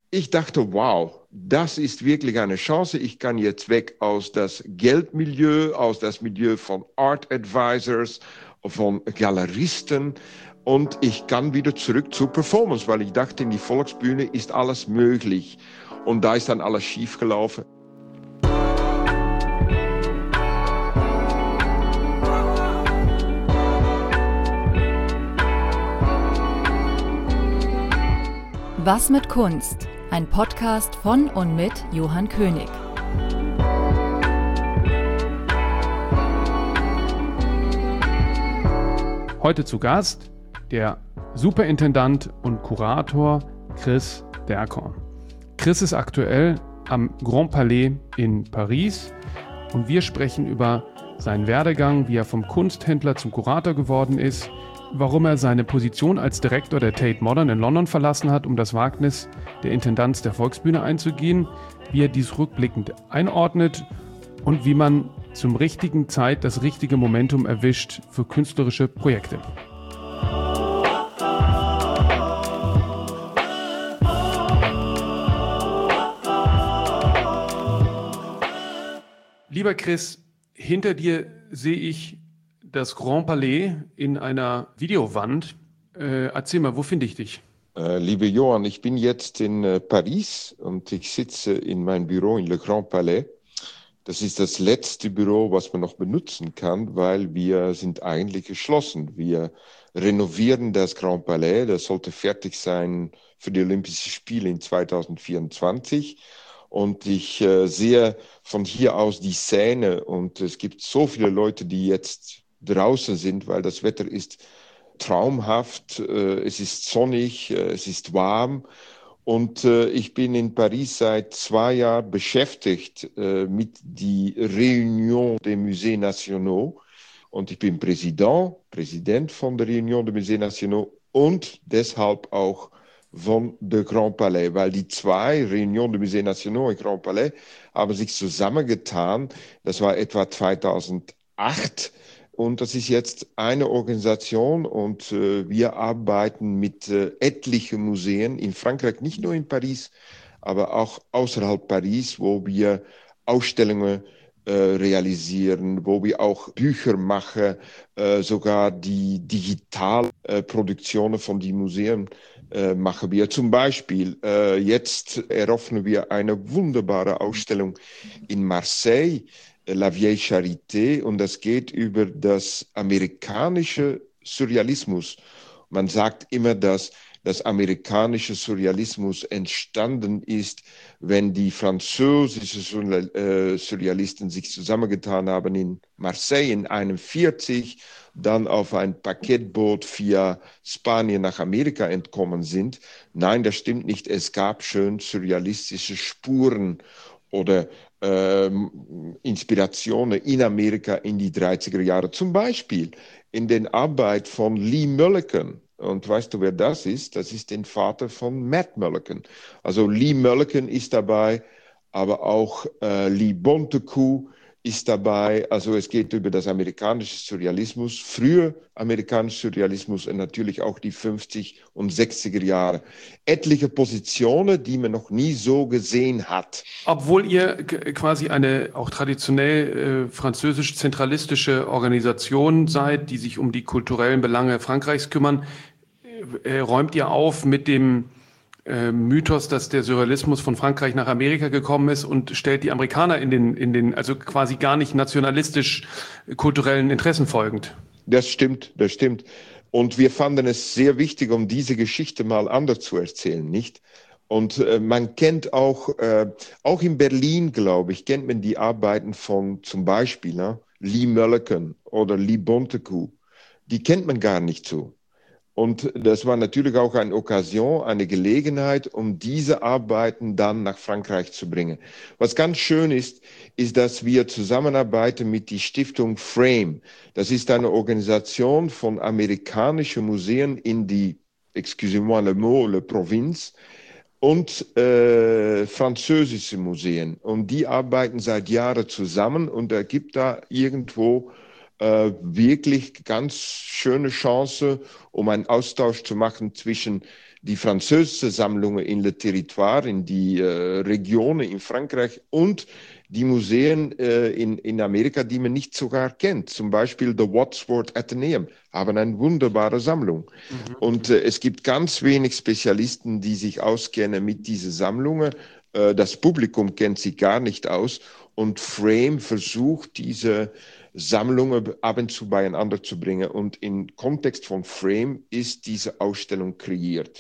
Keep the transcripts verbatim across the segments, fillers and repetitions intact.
ich dachte, wow, das ist wirklich eine Chance. Ich kann jetzt weg aus das Geldmilieu, aus das Milieu von Art Advisors, von Galeristen und ich kann wieder zurück zur Performance, weil ich dachte, in die Volksbühne ist alles möglich. Und da ist dann alles schiefgelaufen. Was mit Kunst? Ein Podcast von und mit Johann König. Heute zu Gast der Superintendant und Kurator Chris Derkorn. Chris ist aktuell am Grand Palais in Paris und wir sprechen über seinen Werdegang, wie er vom Kunsthändler zum Kurator geworden ist, warum er seine Position als Direktor der Tate Modern in London verlassen hat, um das Wagnis der Intendanz der Volksbühne einzugehen, wie er dies rückblickend einordnet und wie man zum richtigen Zeit das richtige Momentum erwischt für künstlerische Projekte. Lieber Chris, hinter dir sehe ich das Grand Palais in einer Videowand. Äh, erzähl mal, wo finde ich dich? Äh, liebe Johann, ich bin jetzt in äh, Paris und ich sitze in meinem Büro in Le Grand Palais. Das ist das letzte Büro, was man noch benutzen kann, weil wir sind eigentlich geschlossen. Wir renovieren das Grand Palais. Das sollte fertig sein für die Olympischen Spiele in zwanzig vierundzwanzig. Und ich äh, sehe von hier aus die Szene und es gibt so viele Leute, die jetzt draußen sind, weil das Wetter ist traumhaft. Äh, es ist sonnig, äh, es ist warm. Und äh, ich bin in Paris seit zwei Jahren beschäftigt äh, mit der Réunion des Musées Nationaux. Und ich bin Präsident, Präsident von der Réunion des Musées Nationaux und deshalb auch von der Grand Palais, weil die zwei, Réunion des Musées Nationaux und Grand Palais, haben sich zusammengetan. Das war etwa zweitausendacht. Und das ist jetzt eine Organisation und äh, wir arbeiten mit äh, etlichen Museen in Frankreich, nicht nur in Paris, aber auch außerhalb Paris, wo wir Ausstellungen äh, realisieren, wo wir auch Bücher machen, äh, sogar die Digitalproduktionen äh, von den Museen äh, machen wir. Zum Beispiel, äh, jetzt eröffnen wir eine wunderbare Ausstellung in Marseille, La Vieille Charité, und das geht über das amerikanische Surrealismus. Man sagt immer, dass das amerikanische Surrealismus entstanden ist, wenn die französischen Surrealisten sich zusammengetan haben in Marseille in einundvierzig, dann auf ein Paketboot via Spanien nach Amerika entkommen sind. Nein, das stimmt nicht. Es gab schön surrealistische Spuren oder ähm, Inspirationen in Amerika in die dreißiger Jahre. Zum Beispiel in der Arbeit von Lee Mulliken. Und weißt du, wer das ist? Das ist der Vater von Matt Mulliken. Also Lee Mulliken ist dabei, aber auch äh, Lee Bontekoe ist dabei. Also es geht über das amerikanische Surrealismus, früher amerikanischer Surrealismus und natürlich auch die fünfziger und sechziger Jahre. Etliche Positionen, die man noch nie so gesehen hat. Obwohl ihr quasi eine auch traditionell äh, französisch-zentralistische Organisation seid, die sich um die kulturellen Belange Frankreichs kümmern, äh, räumt ihr auf mit dem äh, Mythos, dass der Surrealismus von Frankreich nach Amerika gekommen ist und stellt die Amerikaner in den, in den also quasi gar nicht nationalistisch-kulturellen Interessen folgend. Das stimmt, das stimmt. Und wir fanden es sehr wichtig, um diese Geschichte mal anders zu erzählen, nicht? Und äh, man kennt auch, äh, auch in Berlin, glaube ich, kennt man die Arbeiten von zum Beispiel ne, Lee Mulliken oder Lee Bontekoe. Die kennt man gar nicht so. Und das war natürlich auch eine Occasion, eine Gelegenheit, um diese Arbeiten dann nach Frankreich zu bringen. Was ganz schön ist, ist, dass wir zusammenarbeiten mit der Stiftung Frame. Das ist eine Organisation von amerikanischen Museen in die, excusez-moi le mot, le Provinz, und äh, französische Museen. Und die arbeiten seit Jahren zusammen und da gibt da irgendwo äh, wirklich ganz schöne Chance, um einen Austausch zu machen zwischen die französische Sammlungen in Le Territoire, in die äh, Regionen in Frankreich und die Museen äh, in, in Amerika, die man nicht sogar kennt. Zum Beispiel das Wadsworth Atheneum haben eine wunderbare Sammlung. Mhm. Und äh, es gibt ganz wenig Spezialisten, die sich auskennen mit diesen Sammlungen. Äh, das Publikum kennt sich gar nicht aus. Und Frame versucht, diese Sammlungen ab und zu beieinander zu bringen. Und im Kontext von Frame ist diese Ausstellung kreiert.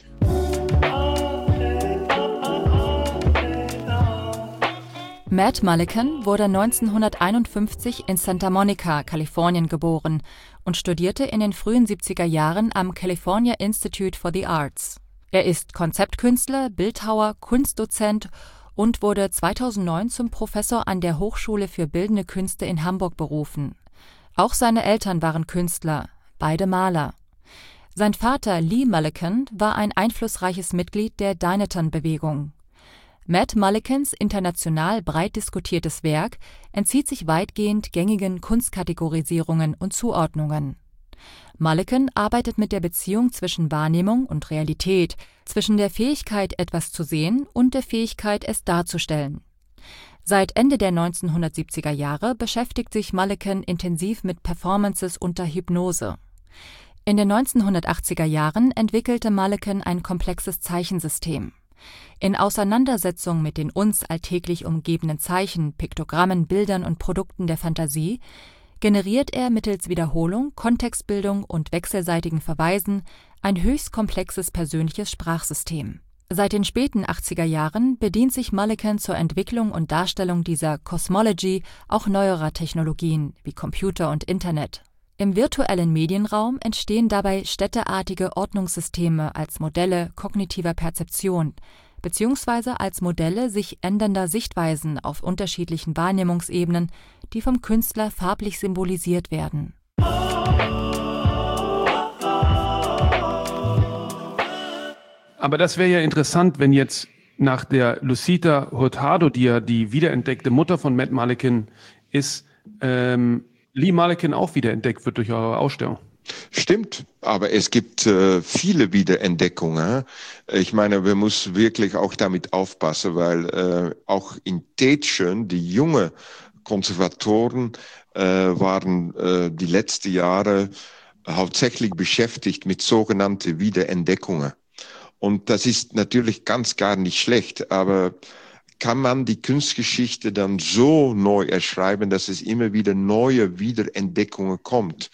Matt Mullican wurde neunzehnhunderteinundfünfzig in Santa Monica, Kalifornien, geboren und studierte in den frühen siebziger Jahren am California Institute for the Arts. Er ist Konzeptkünstler, Bildhauer, Kunstdozent und wurde zweitausendneun zum Professor an der Hochschule für Bildende Künste in Hamburg berufen. Auch seine Eltern waren Künstler, beide Maler. Sein Vater Lee Mullican war ein einflussreiches Mitglied der Dynatone-Bewegung. Matt Mullicans international breit diskutiertes Werk entzieht sich weitgehend gängigen Kunstkategorisierungen und Zuordnungen. Mullican arbeitet mit der Beziehung zwischen Wahrnehmung und Realität, zwischen der Fähigkeit, etwas zu sehen und der Fähigkeit, es darzustellen. Seit Ende der neunzehnhundertsiebziger Jahre beschäftigt sich Mullican intensiv mit Performances unter Hypnose. In den neunzehnhundertachtziger Jahren entwickelte Mullican ein komplexes Zeichensystem. In Auseinandersetzung mit den uns alltäglich umgebenden Zeichen, Piktogrammen, Bildern und Produkten der Fantasie generiert er mittels Wiederholung, Kontextbildung und wechselseitigen Verweisen ein höchst komplexes persönliches Sprachsystem. Seit den späten achtziger Jahren bedient sich Mullican zur Entwicklung und Darstellung dieser Cosmology auch neuerer Technologien wie Computer und Internet. Im virtuellen Medienraum entstehen dabei städteartige Ordnungssysteme als Modelle kognitiver Perzeption beziehungsweise als Modelle sich ändernder Sichtweisen auf unterschiedlichen Wahrnehmungsebenen, die vom Künstler farblich symbolisiert werden. Aber das wäre ja interessant, wenn jetzt nach der Lucita Hurtado, die ja die wiederentdeckte Mutter von Matt Mullican ist, ähm, Lee Mullican auch wiederentdeckt wird durch eure Ausstellung. Stimmt, aber es gibt äh, viele Wiederentdeckungen. Ich meine, wir müssen wirklich auch damit aufpassen, weil äh, auch in Tätschen, die junge Konservatoren äh, waren äh, die letzten Jahre hauptsächlich beschäftigt mit sogenannten Wiederentdeckungen. Und das ist natürlich ganz gar nicht schlecht, aber kann man die Kunstgeschichte dann so neu erschreiben, dass es immer wieder neue Wiederentdeckungen kommt?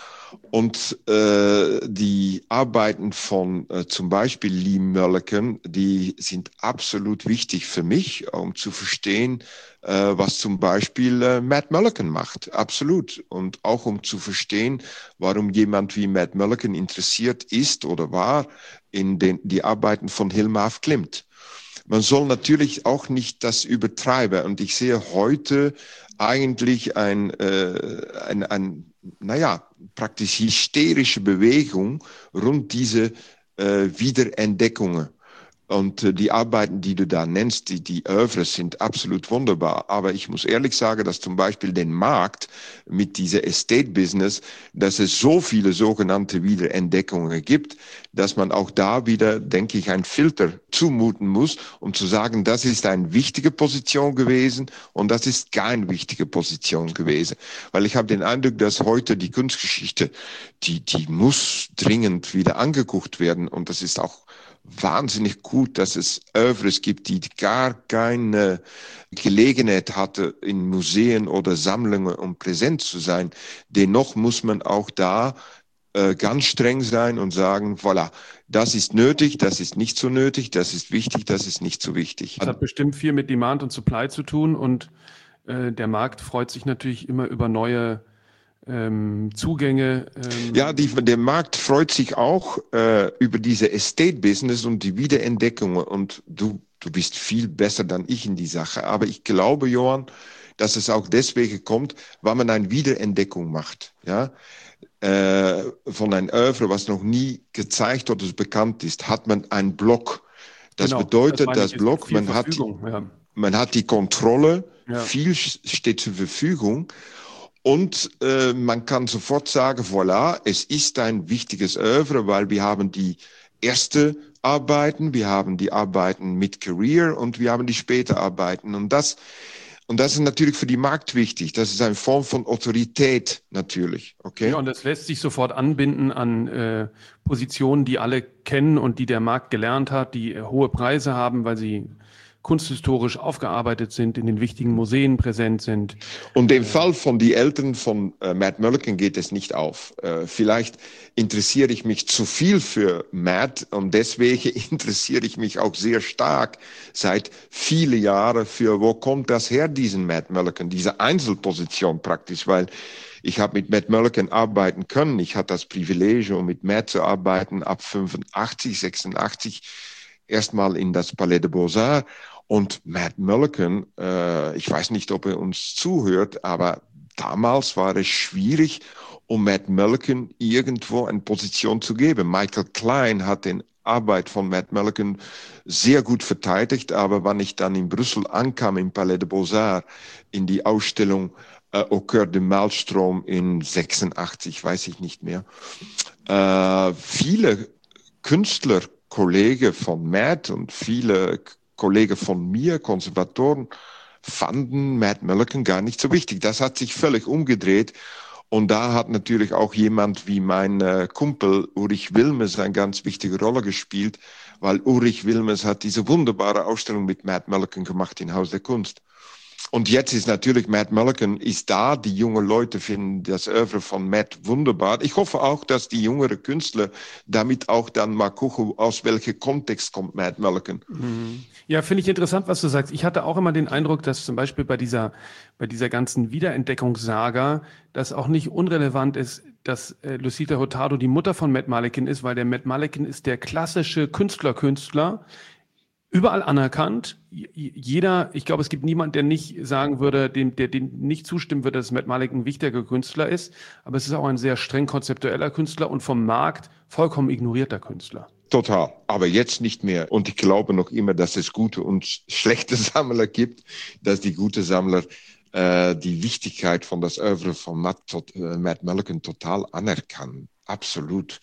Und äh, die Arbeiten von äh, zum Beispiel Lee Mullican, die sind absolut wichtig für mich, um zu verstehen, äh, was zum Beispiel äh, Matt Mullican macht. Absolut. Und auch um zu verstehen, warum jemand wie Matt Mullican interessiert ist oder war in den, die Arbeiten von Hilma af Klint. Man soll natürlich auch nicht das übertreiben. Und ich sehe heute eigentlich ein, äh, ein, ein naja, praktisch hysterische Bewegung rund diese äh, Wiederentdeckungen. Und äh, die Arbeiten, die du da nennst, die, die Œuvres sind absolut wunderbar. Aber ich muss ehrlich sagen, dass zum Beispiel den Markt mit dieser Estate-Business, dass es so viele sogenannte Wiederentdeckungen gibt, dass man auch da wieder, denke ich, einen Filter zumuten muss, um zu sagen, das ist eine wichtige Position gewesen und das ist keine wichtige Position gewesen. Weil ich habe den Eindruck, dass heute die Kunstgeschichte, die, die muss dringend wieder angeguckt werden und das ist auch wahnsinnig gut, dass es Œuvres gibt, die gar keine Gelegenheit hatte, in Museen oder Sammlungen um präsent zu sein. Dennoch muss man auch da äh, ganz streng sein und sagen, voilà, das ist nötig, das ist nicht so nötig, das ist wichtig, das ist nicht so wichtig. Das hat bestimmt viel mit Demand und Supply zu tun und äh, der Markt freut sich natürlich immer über neue Ähm, Zugänge. Ähm ja, die, der Markt freut sich auch äh, über diese Estate-Business und die Wiederentdeckungen. Und du, du bist viel besser dann ich in die Sache. Aber ich glaube, Johann, dass es auch deswegen kommt, weil man eine Wiederentdeckung macht. Ja? Äh, von einem Œuvre, was noch nie gezeigt oder bekannt ist, hat man einen Block. Das genau, bedeutet, das, das Block, man hat, ja. man hat die Kontrolle, ja. Viel steht zur Verfügung. Und äh, man kann sofort sagen, voilà, es ist ein wichtiges Œuvre, weil wir haben die erste Arbeiten, wir haben die Arbeiten mit Career und wir haben die später Arbeiten. Und das, und das ist natürlich für die Markt wichtig. Das ist eine Form von Autorität natürlich. Okay? Ja, und das lässt sich sofort anbinden an äh, Positionen, die alle kennen und die der Markt gelernt hat, die äh, hohe Preise haben, weil sie kunsthistorisch aufgearbeitet sind, in den wichtigen Museen präsent sind. Und im Fall von die Eltern von äh, Matt Mulliken geht es nicht auf. Äh, vielleicht interessiere ich mich zu viel für Matt und deswegen interessiere ich mich auch sehr stark seit vielen Jahren für, wo kommt das her, diesen Matt Mulliken, diese Einzelposition praktisch, weil ich habe mit Matt Mulliken arbeiten können. Ich hatte das Privileg, um mit Matt zu arbeiten ab fünfundachtzig, sechsundachtzig, erstmal in das Palais de Beaux-Arts. Und Matt Mulliken, äh, ich weiß nicht, ob er uns zuhört, aber damals war es schwierig, um Matt Mulliken irgendwo eine Position zu geben. Michael Klein hat den Arbeit von Matt Mulliken sehr gut verteidigt, aber wenn ich dann in Brüssel ankam, im Palais de Beaux-Arts, in die Ausstellung äh, Au Cœur de Maelstrom in sechsundachtzig, weiß ich nicht mehr, äh, viele Künstler, Kollegen von Matt und viele Kollegen von mir, Konservatoren, fanden Matt Mulliken gar nicht so wichtig. Das hat sich völlig umgedreht. Und da hat natürlich auch jemand wie mein äh, Kumpel Ulrich Wilmers eine ganz wichtige Rolle gespielt, weil Ulrich Wilmers hat diese wunderbare Ausstellung mit Matt Mulliken gemacht im Haus der Kunst. Und jetzt ist natürlich Matt Mulliken ist da. Die jungen Leute finden das Oeuvre von Matt wunderbar. Ich hoffe auch, dass die jüngeren Künstler damit auch dann mal gucken, aus welchem Kontext kommt Matt Mulliken. Ja, finde ich interessant, was du sagst. Ich hatte auch immer den Eindruck, dass zum Beispiel bei dieser, bei dieser ganzen Wiederentdeckungssaga, das auch nicht unrelevant ist, dass äh, Lucita Hurtado die Mutter von Matt Mulliken ist, weil der Matt Mulliken ist der klassische Künstler-Künstler, überall anerkannt. Jeder, ich glaube, es gibt niemanden, der nicht sagen würde, dem, der dem nicht zustimmen würde, dass Matt Mulliken ein wichtiger Künstler ist. Aber es ist auch ein sehr streng konzeptueller Künstler und vom Markt vollkommen ignorierter Künstler. Total, aber jetzt nicht mehr. Und ich glaube noch immer, dass es gute und schlechte Sammler gibt, dass die gute Sammler äh, die Wichtigkeit von das Oeuvre von Matt, äh, Matt Mulliken total anerkennen. Absolut.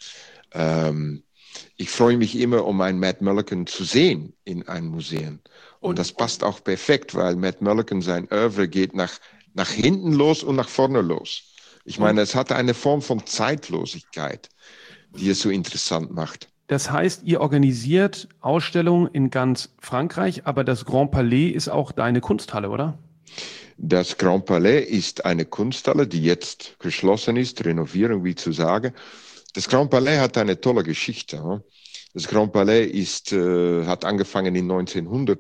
Ähm, Ich freue mich immer, um einen Matt Mulliken zu sehen in einem Museum. Und, und das passt auch perfekt, weil Matt Mulliken, sein Oeuvre geht nach, nach hinten los und nach vorne los. Ich meine, es hat eine Form von Zeitlosigkeit, die es so interessant macht. Das heißt, ihr organisiert Ausstellungen in ganz Frankreich, aber das Grand Palais ist auch deine Kunsthalle, oder? Das Grand Palais ist eine Kunsthalle, die jetzt geschlossen ist, Renovierung, wie zu sagen. Das Grand Palais hat eine tolle Geschichte. Das Grand Palais ist, äh, hat angefangen in neunzehnhundert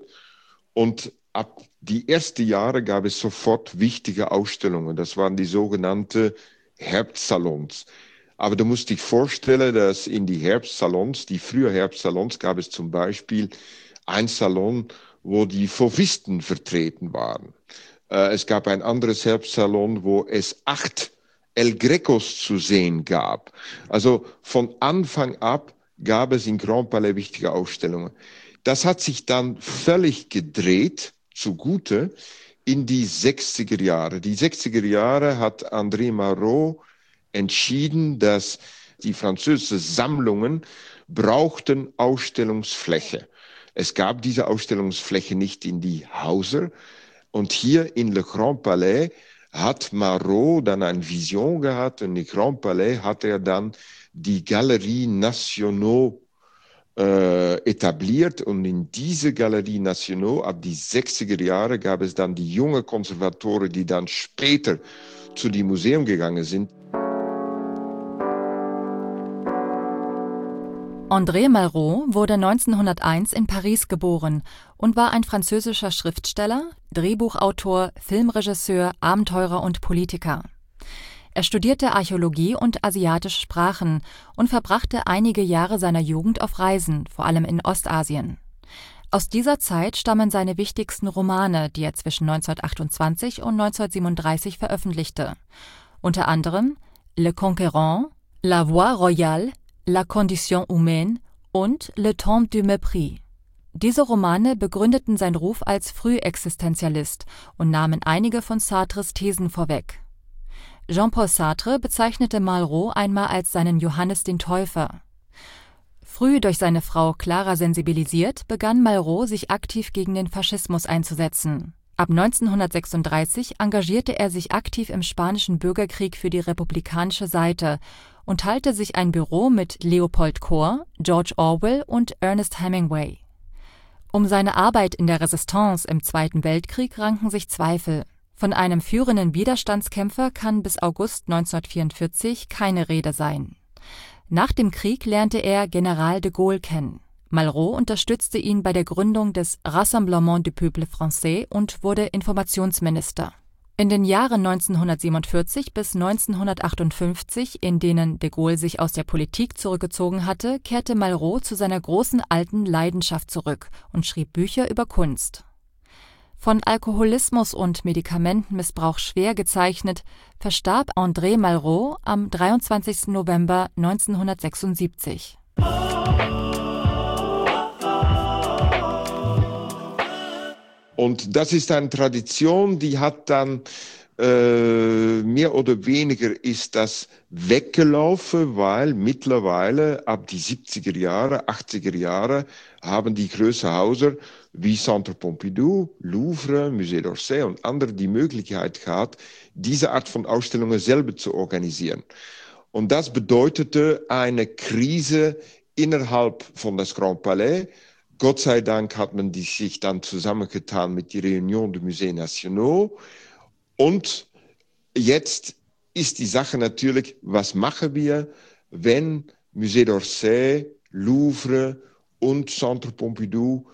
und ab die ersten Jahre gab es sofort wichtige Ausstellungen. Das waren die sogenannten Herbstsalons. Aber du musst dich vorstellen, dass in die Herbstsalons, die frühen Herbstsalons, gab es zum Beispiel ein Salon, wo die Fauvisten vertreten waren. Äh, es gab ein anderes Herbstsalon, wo es acht El Grecos zu sehen gab. Also von Anfang ab gab es im Grand Palais wichtige Ausstellungen. Das hat sich dann völlig gedreht, zugute, in die sechziger Jahre. Die sechziger Jahre hat André Malraux entschieden, dass die französischen Sammlungen brauchten Ausstellungsfläche. Es gab diese Ausstellungsfläche nicht in die Häuser. Und hier in Le Grand Palais hat Malraux dann eine Vision gehabt und im Grand Palais hat er dann die Galerie Nationaux äh, etabliert und in diese Galerie Nationaux ab die sechziger Jahre gab es dann die jungen Konservatoren, die dann später zu dem Museum gegangen sind. André Malraux wurde neunzehnhunderteins in Paris geboren und war ein französischer Schriftsteller, Drehbuchautor, Filmregisseur, Abenteurer und Politiker. Er studierte Archäologie und asiatische Sprachen und verbrachte einige Jahre seiner Jugend auf Reisen, vor allem in Ostasien. Aus dieser Zeit stammen seine wichtigsten Romane, die er zwischen neunzehnhundertachtundzwanzig und neunzehnhundertsiebenunddreißig veröffentlichte. Unter anderem Le Conquérant, La Voie Royale, La Condition Humaine und Le Temps du Mépris. Diese Romane begründeten seinen Ruf als Frühexistenzialist und nahmen einige von Sartres Thesen vorweg. Jean-Paul Sartre bezeichnete Malraux einmal als seinen Johannes den Täufer. Früh durch seine Frau Clara sensibilisiert, begann Malraux, sich aktiv gegen den Faschismus einzusetzen. Ab neunzehnhundertsechsunddreißig engagierte er sich aktiv im Spanischen Bürgerkrieg für die republikanische Seite und teilte sich ein Büro mit Leopold Kohr, George Orwell und Ernest Hemingway. Um seine Arbeit in der Resistance im Zweiten Weltkrieg ranken sich Zweifel. Von einem führenden Widerstandskämpfer kann bis August neunzehnhundertvierundvierzig keine Rede sein. Nach dem Krieg lernte er General de Gaulle kennen. Malraux unterstützte ihn bei der Gründung des Rassemblement du Peuple Français und wurde Informationsminister. In den Jahren neunzehnhundertsiebenundvierzig bis neunzehnhundertachtundfünfzig, in denen de Gaulle sich aus der Politik zurückgezogen hatte, kehrte Malraux zu seiner großen alten Leidenschaft zurück und schrieb Bücher über Kunst. Von Alkoholismus und Medikamentenmissbrauch schwer gezeichnet, verstarb André Malraux am dreiundzwanzigsten November neunzehnhundertsechsundsiebzig. Und das ist eine Tradition, die hat dann äh, mehr oder weniger ist das weggelaufen, weil mittlerweile ab die siebziger Jahre, achtziger Jahre haben die größeren Häuser wie Centre Pompidou, Louvre, Musée d'Orsay und andere die Möglichkeit gehabt, diese Art von Ausstellungen selber zu organisieren. Und das bedeutete eine Krise innerhalb von das Grand Palais. Gott sei Dank hat man die sich dann zusammengetan mit der Réunion des Musées Nationaux. Und jetzt ist die Sache natürlich, was machen wir, wenn Musée d'Orsay, Louvre und Centre Pompidou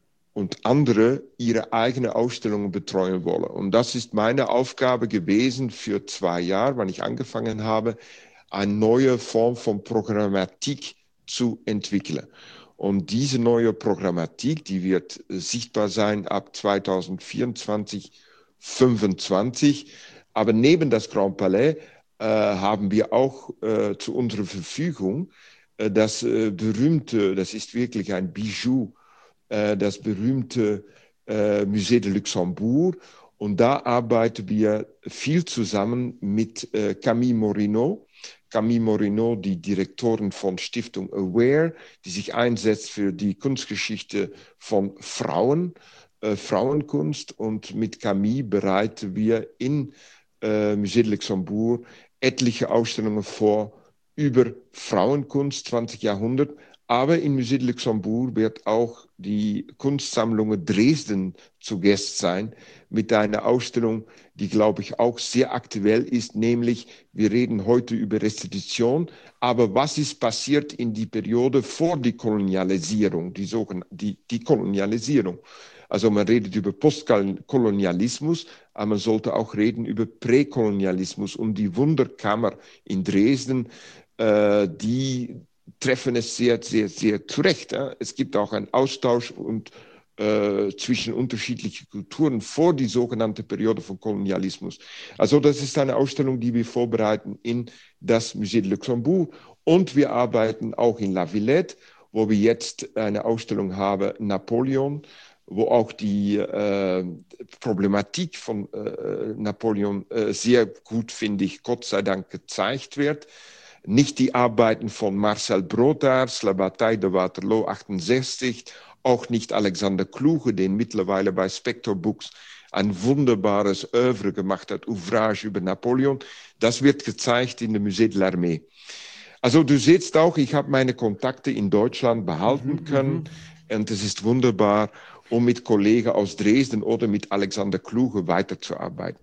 und andere ihre eigenen Ausstellungen betreuen wollen. Und das ist meine Aufgabe gewesen für zwei Jahre, wann ich angefangen habe, eine neue Form von Programmatik zu entwickeln. Und diese neue Programmatik, die wird sichtbar sein ab zweitausendvierundzwanzig, fünfundzwanzig. Aber neben das Grand Palais äh, haben wir auch äh, zu unserer Verfügung äh, das äh, berühmte, das ist wirklich ein Bijou, äh, das berühmte äh, Musée de Luxembourg. Und da arbeiten wir viel zusammen mit äh, Camille Morinot. Camille Morinot, die Direktorin von Stiftung Aware, die sich einsetzt für die Kunstgeschichte von Frauen, äh, Frauenkunst. Und mit Camille bereiten wir in äh, Musée de Luxembourg etliche Ausstellungen vor über Frauenkunst, zwanzigsten Jahrhundert. Aber in Musée de Luxembourg wird auch die Kunstsammlung Dresden zu Gast sein mit einer Ausstellung, die, glaube ich, auch sehr aktuell ist, nämlich wir reden heute über Restitution, aber was ist passiert in die Periode vor die Kolonialisierung, die, die, die Kolonialisierung. Also man redet über Postkolonialismus, aber man sollte auch reden über Präkolonialismus und die Wunderkammer in Dresden, äh, die treffen es sehr, sehr, sehr zurecht. Ja. Es gibt auch einen Austausch und, äh, zwischen unterschiedlichen Kulturen vor die sogenannte Periode von Kolonialismus. Also das ist eine Ausstellung, die wir vorbereiten in das Musée de Luxembourg. Und wir arbeiten auch in La Villette, wo wir jetzt eine Ausstellung haben, Napoleon, wo auch die äh, Problematik von äh, Napoleon äh, sehr gut, finde ich, Gott sei Dank gezeigt wird. Nicht die Arbeiten von Marcel Brodaers, La Bataille de Waterloo achtundsechzig, auch nicht Alexander Kluge, den mittlerweile bei Spector Books ein wunderbares Œuvre gemacht hat, Ouvrage über Napoleon. Das wird gezeigt in dem Musée de l'Armée. Also du siehst auch, ich habe meine Kontakte in Deutschland behalten mhm, können und es ist wunderbar, um mit Kollegen aus Dresden oder mit Alexander Kluge weiterzuarbeiten.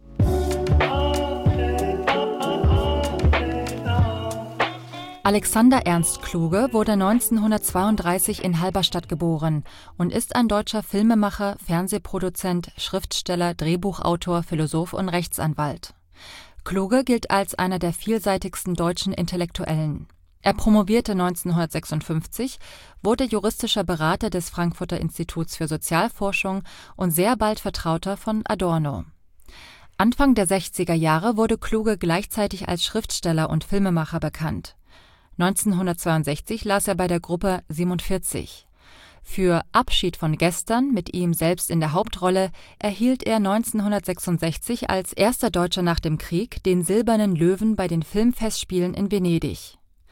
Alexander Ernst Kluge wurde neunzehnhundertzweiunddreißig in Halberstadt geboren und ist ein deutscher Filmemacher, Fernsehproduzent, Schriftsteller, Drehbuchautor, Philosoph und Rechtsanwalt. Kluge gilt als einer der vielseitigsten deutschen Intellektuellen. Er promovierte neunzehnhundertsechsundfünfzig, wurde juristischer Berater des Frankfurter Instituts für Sozialforschung und sehr bald Vertrauter von Adorno. Anfang der sechziger Jahre wurde Kluge gleichzeitig als Schriftsteller und Filmemacher bekannt. neunzehnhundertzweiundsechzig las er bei der Gruppe siebenundvierzig. Für Abschied von gestern, mit ihm selbst in der Hauptrolle, erhielt er neunzehnhundertsechsundsechzig als erster Deutscher nach dem Krieg den Silbernen Löwen bei den Filmfestspielen in Venedig.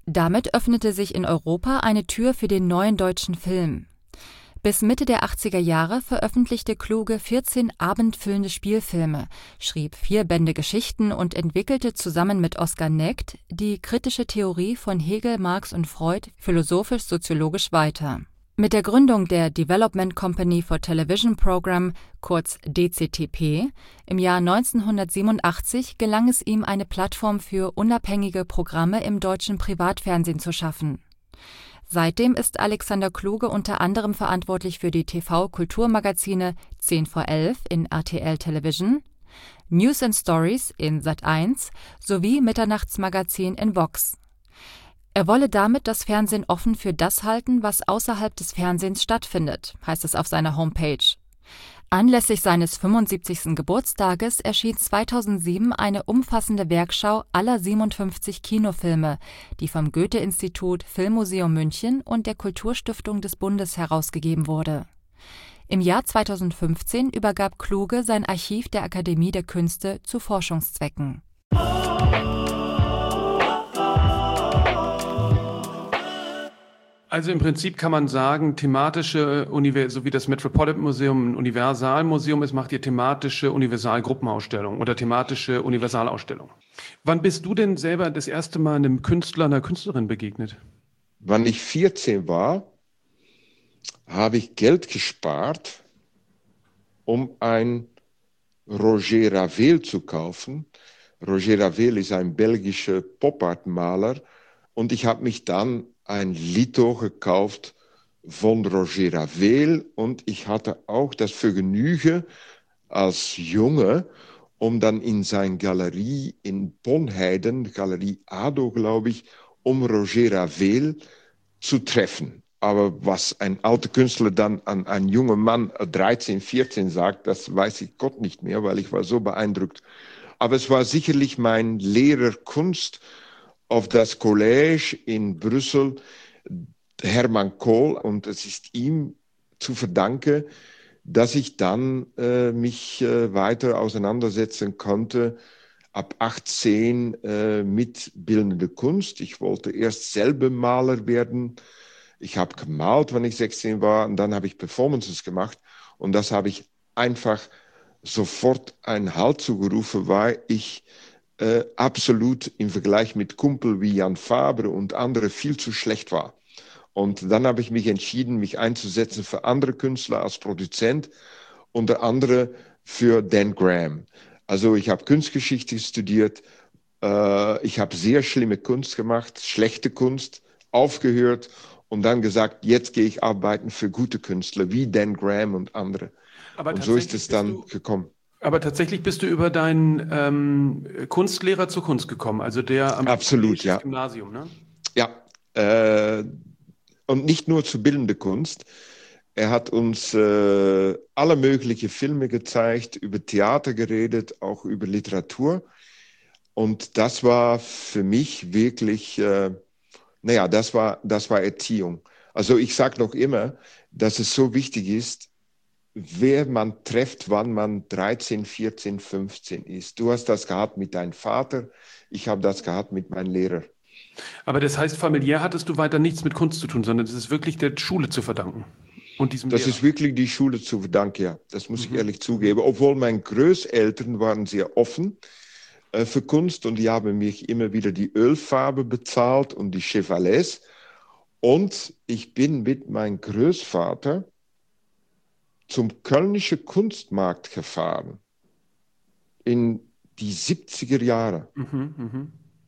Damit öffnete sich in Europa eine Tür für den neuen deutschen Film. Bis Mitte der achtziger Jahre veröffentlichte Kluge vierzehn abendfüllende Spielfilme, schrieb vier Bände Geschichten und entwickelte zusammen mit Oskar Negt die kritische Theorie von Hegel, Marx und Freud philosophisch-soziologisch weiter. Mit der Gründung der Development Company for Television Program, kurz D C T P, im Jahr neunzehnhundertsiebenundachtzig gelang es ihm, eine Plattform für unabhängige Programme im deutschen Privatfernsehen zu schaffen. Seitdem ist Alexander Kluge unter anderem verantwortlich für die T V-Kulturmagazine zehn vor elf in R T L Television, News and Stories in Sat eins sowie Mitternachtsmagazin in Vox. Er wolle damit das Fernsehen offen für das halten, was außerhalb des Fernsehens stattfindet, heißt es auf seiner Homepage. Anlässlich seines fünfundsiebzigsten Geburtstages erschien zweitausendsieben eine umfassende Werkschau aller siebenundfünfzig Kinofilme, die vom Goethe-Institut, Filmmuseum München und der Kulturstiftung des Bundes herausgegeben wurde. Im Jahr zweitausendfünfzehn übergab Kluge sein Archiv der Akademie der Künste zu Forschungszwecken. Also im Prinzip kann man sagen, thematische, so wie das Metropolitan Museum ein Universalmuseum ist, macht ihr thematische Universalgruppenausstellung oder thematische Universalausstellung. Wann bist du denn selber das erste Mal einem Künstler, einer Künstlerin begegnet? Wann ich vierzehn war, habe ich Geld gespart, um ein Roger Ravel zu kaufen. Roger Ravel ist ein belgischer Pop-Art-Maler und ich habe mich dann ein Litho gekauft von Roger Ravel und ich hatte auch das Vergnügen als Junge, um dann in seine Galerie in Bonheiden, Galerie Ado, glaube ich, um Roger Ravel zu treffen. Aber was ein alter Künstler dann an einen jungen Mann, dreizehn, vierzehn, sagt, das weiß ich Gott nicht mehr, weil ich war so beeindruckt. Aber es war sicherlich mein Lehrer Kunst auf das Collège in Brüssel, Hermann Kohl, und es ist ihm zu verdanken, dass ich dann äh, mich äh, weiter auseinandersetzen konnte, ab achtzehn äh, mit bildender Kunst. Ich wollte erst selber Maler werden. Ich habe gemalt, wenn ich sechzehn war, und dann habe ich Performances gemacht. Und das habe ich einfach sofort einen Halt zugerufen, weil ich Äh, absolut im Vergleich mit Kumpel wie Jan Fabre und andere viel zu schlecht war. Und dann habe ich mich entschieden, mich einzusetzen für andere Künstler als Produzent, unter anderem für Dan Graham. Also ich habe Kunstgeschichte studiert, äh, ich habe sehr schlimme Kunst gemacht, schlechte Kunst, aufgehört und dann gesagt, jetzt gehe ich arbeiten für gute Künstler wie Dan Graham und andere. Aber und so ist es dann du, gekommen. Aber tatsächlich bist du über deinen ähm, Kunstlehrer zur Kunst gekommen, also der am Absolut, ja. Gymnasium, ne? Ja, äh, und nicht nur zur bildenden Kunst. Er hat uns äh, alle möglichen Filme gezeigt, über Theater geredet, auch über Literatur. Und das war für mich wirklich, äh, naja, das war, das war Erziehung. Also ich sage noch immer, dass es so wichtig ist, wer man trifft, wann man dreizehn, vierzehn, fünfzehn ist. Du hast das gehabt mit deinem Vater, ich habe das gehabt mit meinem Lehrer. Aber das heißt, familiär hattest du weiter nichts mit Kunst zu tun, sondern es ist wirklich der Schule zu verdanken. Und diesem das Lehrer. ist wirklich die Schule zu verdanken, ja. Das muss mhm. ich ehrlich zugeben. Obwohl meine Großeltern waren sehr offen äh, für Kunst und die haben mich immer wieder die Ölfarbe bezahlt und die Chevalets. Und ich bin mit meinem Großvater zum Kölnischen Kunstmarkt gefahren in die siebziger Jahre. Mhm, mh.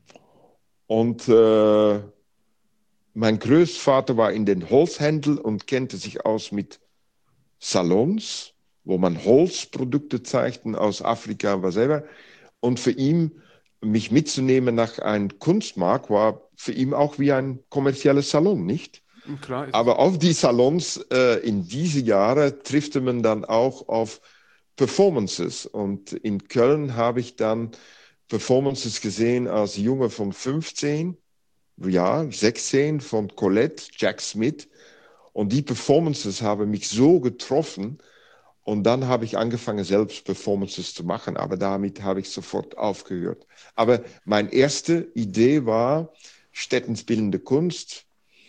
Und äh, mein Großvater war in den Holzhändel und kannte sich aus mit Salons, wo man Holzprodukte zeigten aus Afrika, was immer. Und für ihn, mich mitzunehmen nach einem Kunstmarkt, war für ihn auch wie ein kommerzieller Salon, nicht? Klar, aber auf die Salons äh, in diese Jahre trifft man dann auch auf Performances. Und in Köln habe ich dann Performances gesehen als Junge von fünfzehn, ja, sechzehn, von Colette, Jack Smith. Und die Performances haben mich so getroffen. Und dann habe ich angefangen, selbst Performances zu machen. Aber damit habe ich sofort aufgehört. Aber meine erste Idee war, Stettens Bildende Kunst,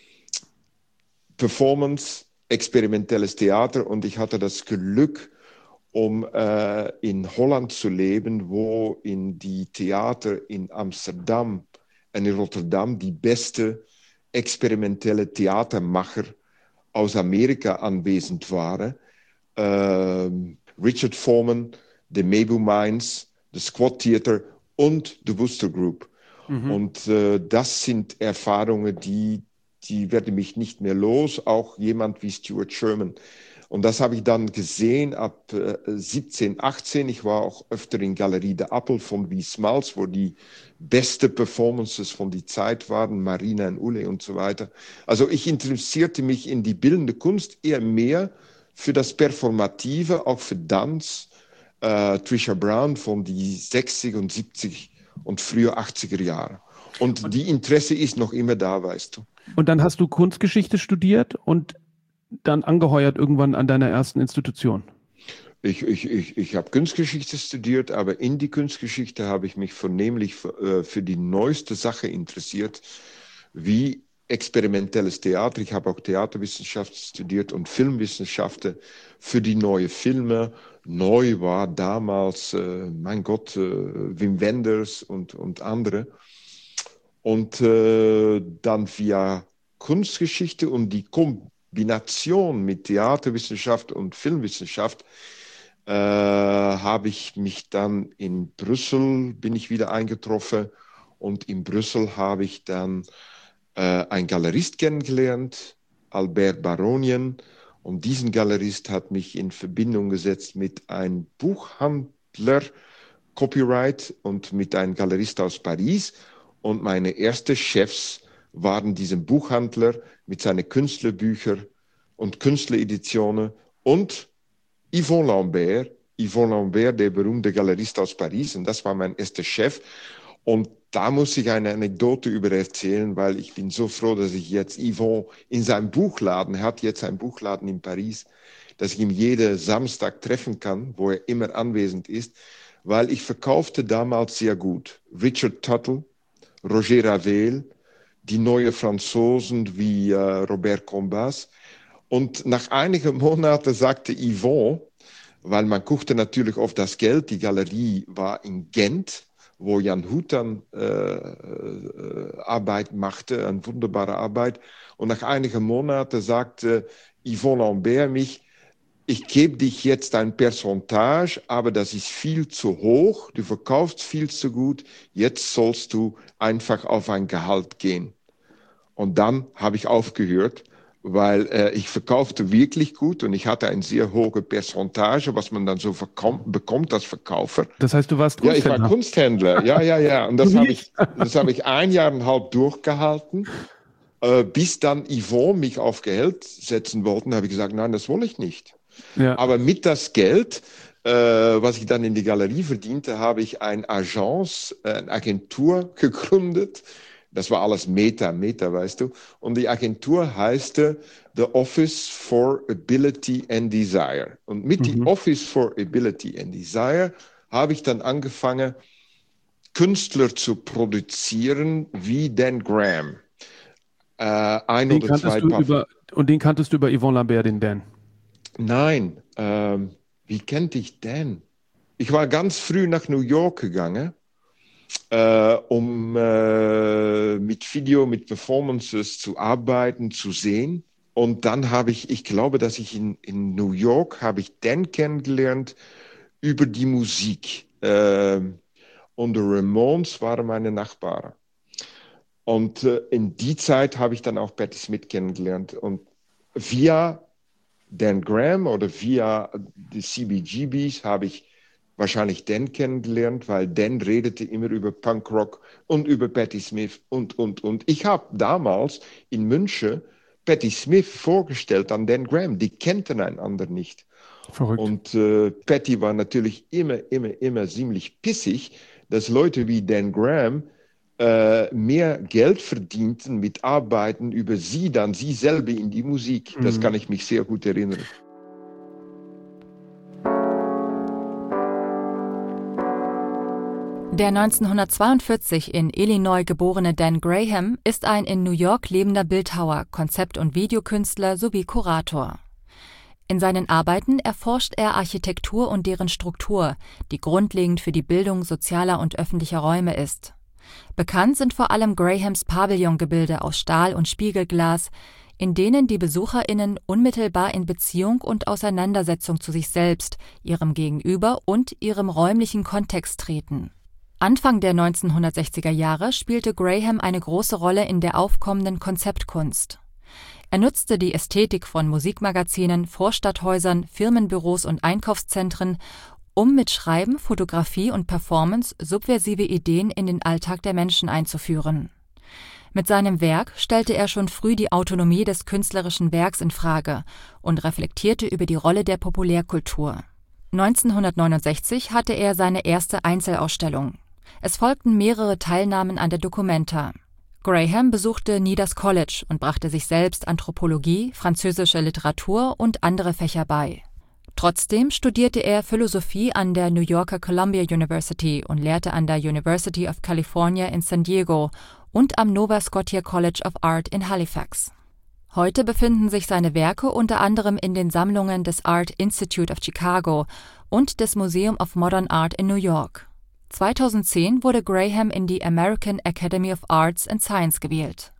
Performance, experimentelles Theater, und ich hatte das Glück, um äh, in Holland zu leben, wo in die Theater in Amsterdam und in Rotterdam die beste experimentelle Theatermacher aus Amerika anwesend waren. Äh, Richard Foreman, the Mabel Mines, the Squad Theater und the Wooster Group. Mhm. Und äh, das sind Erfahrungen, die, die werden mich nicht mehr los. Auch jemand wie Stuart Sherman. Und das habe ich dann gesehen ab äh, siebzehn, achtzehn. Ich war auch öfter in Galerie de Appel von Wie Smalls, wo die beste Performances von der Zeit waren, Marina und Ulle und so weiter. Also ich interessierte mich in die bildende Kunst eher mehr für das Performative, auch für Tanz. Äh, Trisha Brown von die sechziger und siebziger und früher achtziger Jahre. Und, und die Interesse ist noch immer da, weißt du. Und dann hast du Kunstgeschichte studiert und dann angeheuert irgendwann an deiner ersten Institution? Ich, ich, ich, ich habe Kunstgeschichte studiert, aber in die Kunstgeschichte habe ich mich vornehmlich für, für die neueste Sache interessiert, wie experimentelles Theater. Ich habe auch Theaterwissenschaft studiert und Filmwissenschaften für die neuen Filme. Neu war damals, äh, mein Gott, äh, Wim Wenders und, und andere. Und äh, dann via Kunstgeschichte und die Kombination mit Theaterwissenschaft und Filmwissenschaft äh, habe ich mich dann in Brüssel, bin ich wieder eingetroffen, und in Brüssel habe ich dann äh, einen Galerist kennengelernt, Albert Baronien, und diesen Galerist hat mich in Verbindung gesetzt mit einem Buchhandler, Copyright, und mit einem Galerist aus Paris, und meine ersten Chefs waren diesen Buchhandler mit seinen Künstlerbüchern und Künstlereditionen und Yvon Lambert, Yvon Lambert, der berühmte Galerist aus Paris, und das war mein erster Chef. Und da muss ich eine Anekdote über erzählen, weil ich bin so froh, dass ich jetzt Yvon in seinem Buchladen, er hat jetzt einen Buchladen in Paris, dass ich ihn jeden Samstag treffen kann, wo er immer anwesend ist, weil ich verkaufte damals sehr gut Richard Tuttle, Roger Ravel, die neuen Franzosen wie äh, Robert Combas. Und nach einigen Monaten sagte Yvon, weil man guckte natürlich auf das Geld, die Galerie war in Gent, wo Jan Hutan äh, äh, Arbeit machte, eine wunderbare Arbeit. Und nach einigen Monaten sagte Yvon Lambert mich, ich gebe dich jetzt ein Percentage, aber das ist viel zu hoch, du verkaufst viel zu gut, jetzt sollst du einfach auf ein Gehalt gehen. Und dann habe ich aufgehört, weil äh, ich verkaufte wirklich gut und ich hatte eine sehr hohe Percentage, was man dann so bekommt als Verkäufer. Das heißt, du warst Kunsthändler? Ja, ich war Kunsthändler, ja, ja, ja. Und das habe ich, das habe ich ein Jahr und ein halb durchgehalten, äh, bis dann Yvon mich auf Gehalt setzen wollte. Da habe ich gesagt, nein, das will ich nicht. Ja. Aber mit das Geld, äh, was ich dann in die Galerie verdiente, habe ich eine Agence, eine Agentur gegründet. Das war alles Meta, Meta, weißt du. Und die Agentur heißte The Office for Ability and Desire. Und mit mhm. dem Office for Ability and Desire habe ich dann angefangen, Künstler zu produzieren wie Dan Graham. Äh, ein den oder zwei du über, Und den kanntest du über Yvon Lambert, den Dan? Nein. Ähm, wie kannte ich Dan? Ich war ganz früh nach New York gegangen, Äh, um äh, mit Video, mit Performances zu arbeiten, zu sehen. Und dann habe ich, ich glaube, dass ich in, in New York habe ich Dan kennengelernt über die Musik. Äh, und die Ramones waren meine Nachbarn. Und äh, in die Zeit habe ich dann auch Patti Smith kennengelernt. Und via Dan Graham oder via die C B G Bs habe ich wahrscheinlich Dan kennengelernt, weil Dan redete immer über Punkrock und über Patti Smith und, und, und. Ich habe damals in München Patti Smith vorgestellt an Dan Graham. Die kannten einander nicht. Verrückt. Und äh, Patti war natürlich immer, immer, immer ziemlich pissig, dass Leute wie Dan Graham äh, mehr Geld verdienten mit Arbeiten über sie, dann sie selber in die Musik. Das mhm. kann ich mich sehr gut erinnern. Der neunzehnhundertzweiundvierzig in Illinois geborene Dan Graham ist ein in New York lebender Bildhauer, Konzept- und Videokünstler sowie Kurator. In seinen Arbeiten erforscht er Architektur und deren Struktur, die grundlegend für die Bildung sozialer und öffentlicher Räume ist. Bekannt sind vor allem Grahams Pavillongebilde aus Stahl und Spiegelglas, in denen die BesucherInnen unmittelbar in Beziehung und Auseinandersetzung zu sich selbst, ihrem Gegenüber und ihrem räumlichen Kontext treten. Anfang der neunzehnhundertsechziger Jahre spielte Graham eine große Rolle in der aufkommenden Konzeptkunst. Er nutzte die Ästhetik von Musikmagazinen, Vorstadthäusern, Firmenbüros und Einkaufszentren, um mit Schreiben, Fotografie und Performance subversive Ideen in den Alltag der Menschen einzuführen. Mit seinem Werk stellte er schon früh die Autonomie des künstlerischen Werks in Frage und reflektierte über die Rolle der Populärkultur. neunzehnhundertneunundsechzig hatte er seine erste Einzelausstellung. Es folgten mehrere Teilnahmen an der Documenta. Graham besuchte nie das College und brachte sich selbst Anthropologie, französische Literatur und andere Fächer bei. Trotzdem studierte er Philosophie an der New Yorker Columbia University und lehrte an der University of California in San Diego und am Nova Scotia College of Art in Halifax. Heute befinden sich seine Werke unter anderem in den Sammlungen des Art Institute of Chicago und des Museum of Modern Art in New York. zweitausendzehn wurde Graham in die American Academy of Arts and Science gewählt.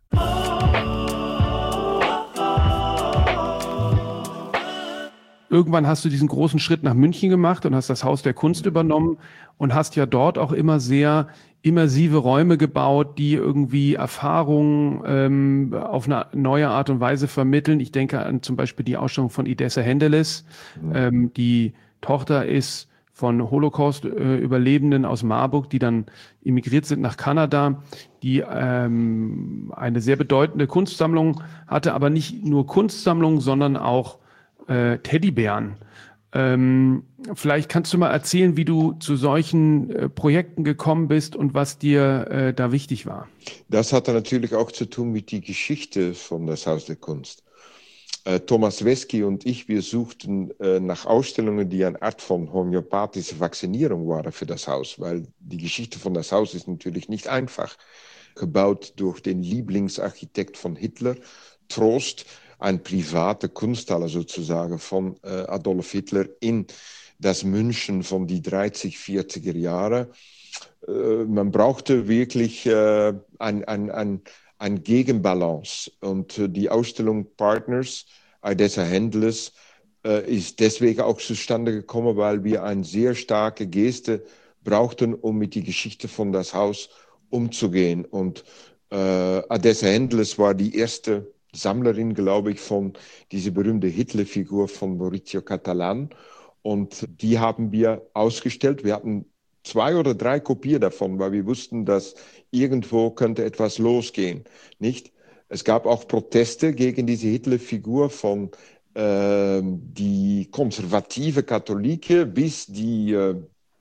Irgendwann hast du diesen großen Schritt nach München gemacht und hast das Haus der Kunst übernommen und hast ja dort auch immer sehr immersive Räume gebaut, die irgendwie Erfahrungen ähm, auf eine neue Art und Weise vermitteln. Ich denke an zum Beispiel die Ausstellung von Idessa Hendeles, ähm, die Tochter ist von Holocaust-Überlebenden aus Marburg, die dann emigriert sind nach Kanada, die ähm, eine sehr bedeutende Kunstsammlung hatte, aber nicht nur Kunstsammlung, sondern auch äh, Teddybären. Ähm, vielleicht kannst du mal erzählen, wie du zu solchen äh, Projekten gekommen bist und was dir äh, da wichtig war. Das hatte natürlich auch zu tun mit der Geschichte von das Haus der Kunst. Äh, Thomas Wesky und ich, wir suchten äh, nach Ausstellungen, die eine Art von homöopathischer Vaccinierung waren für das Haus, weil die Geschichte von das Haus ist natürlich nicht einfach. Gebaut durch den Lieblingsarchitekt von Hitler, Trost, ein private Kunsthalle sozusagen von äh, Adolf Hitler in das München von die dreißig, vierziger Jahre. Äh, man brauchte wirklich äh, ein, ein, ein, ein Gegenbalance. Und äh, die Ausstellung Partners, Idessa Hendeles, äh, ist deswegen auch zustande gekommen, weil wir eine sehr starke Geste brauchten, um mit der Geschichte von das Haus umzugehen. Und äh, Idessa Hendeles war die erste Sammlerin, glaube ich, von dieser berühmten Hitler-Figur von Maurizio Catalan. Und die haben wir ausgestellt. Wir hatten zwei oder drei Kopien davon, weil wir wussten, dass irgendwo könnte etwas losgehen. Nicht? Es gab auch Proteste gegen diese Hitler-Figur von äh, die konservative Katholiken bis die äh,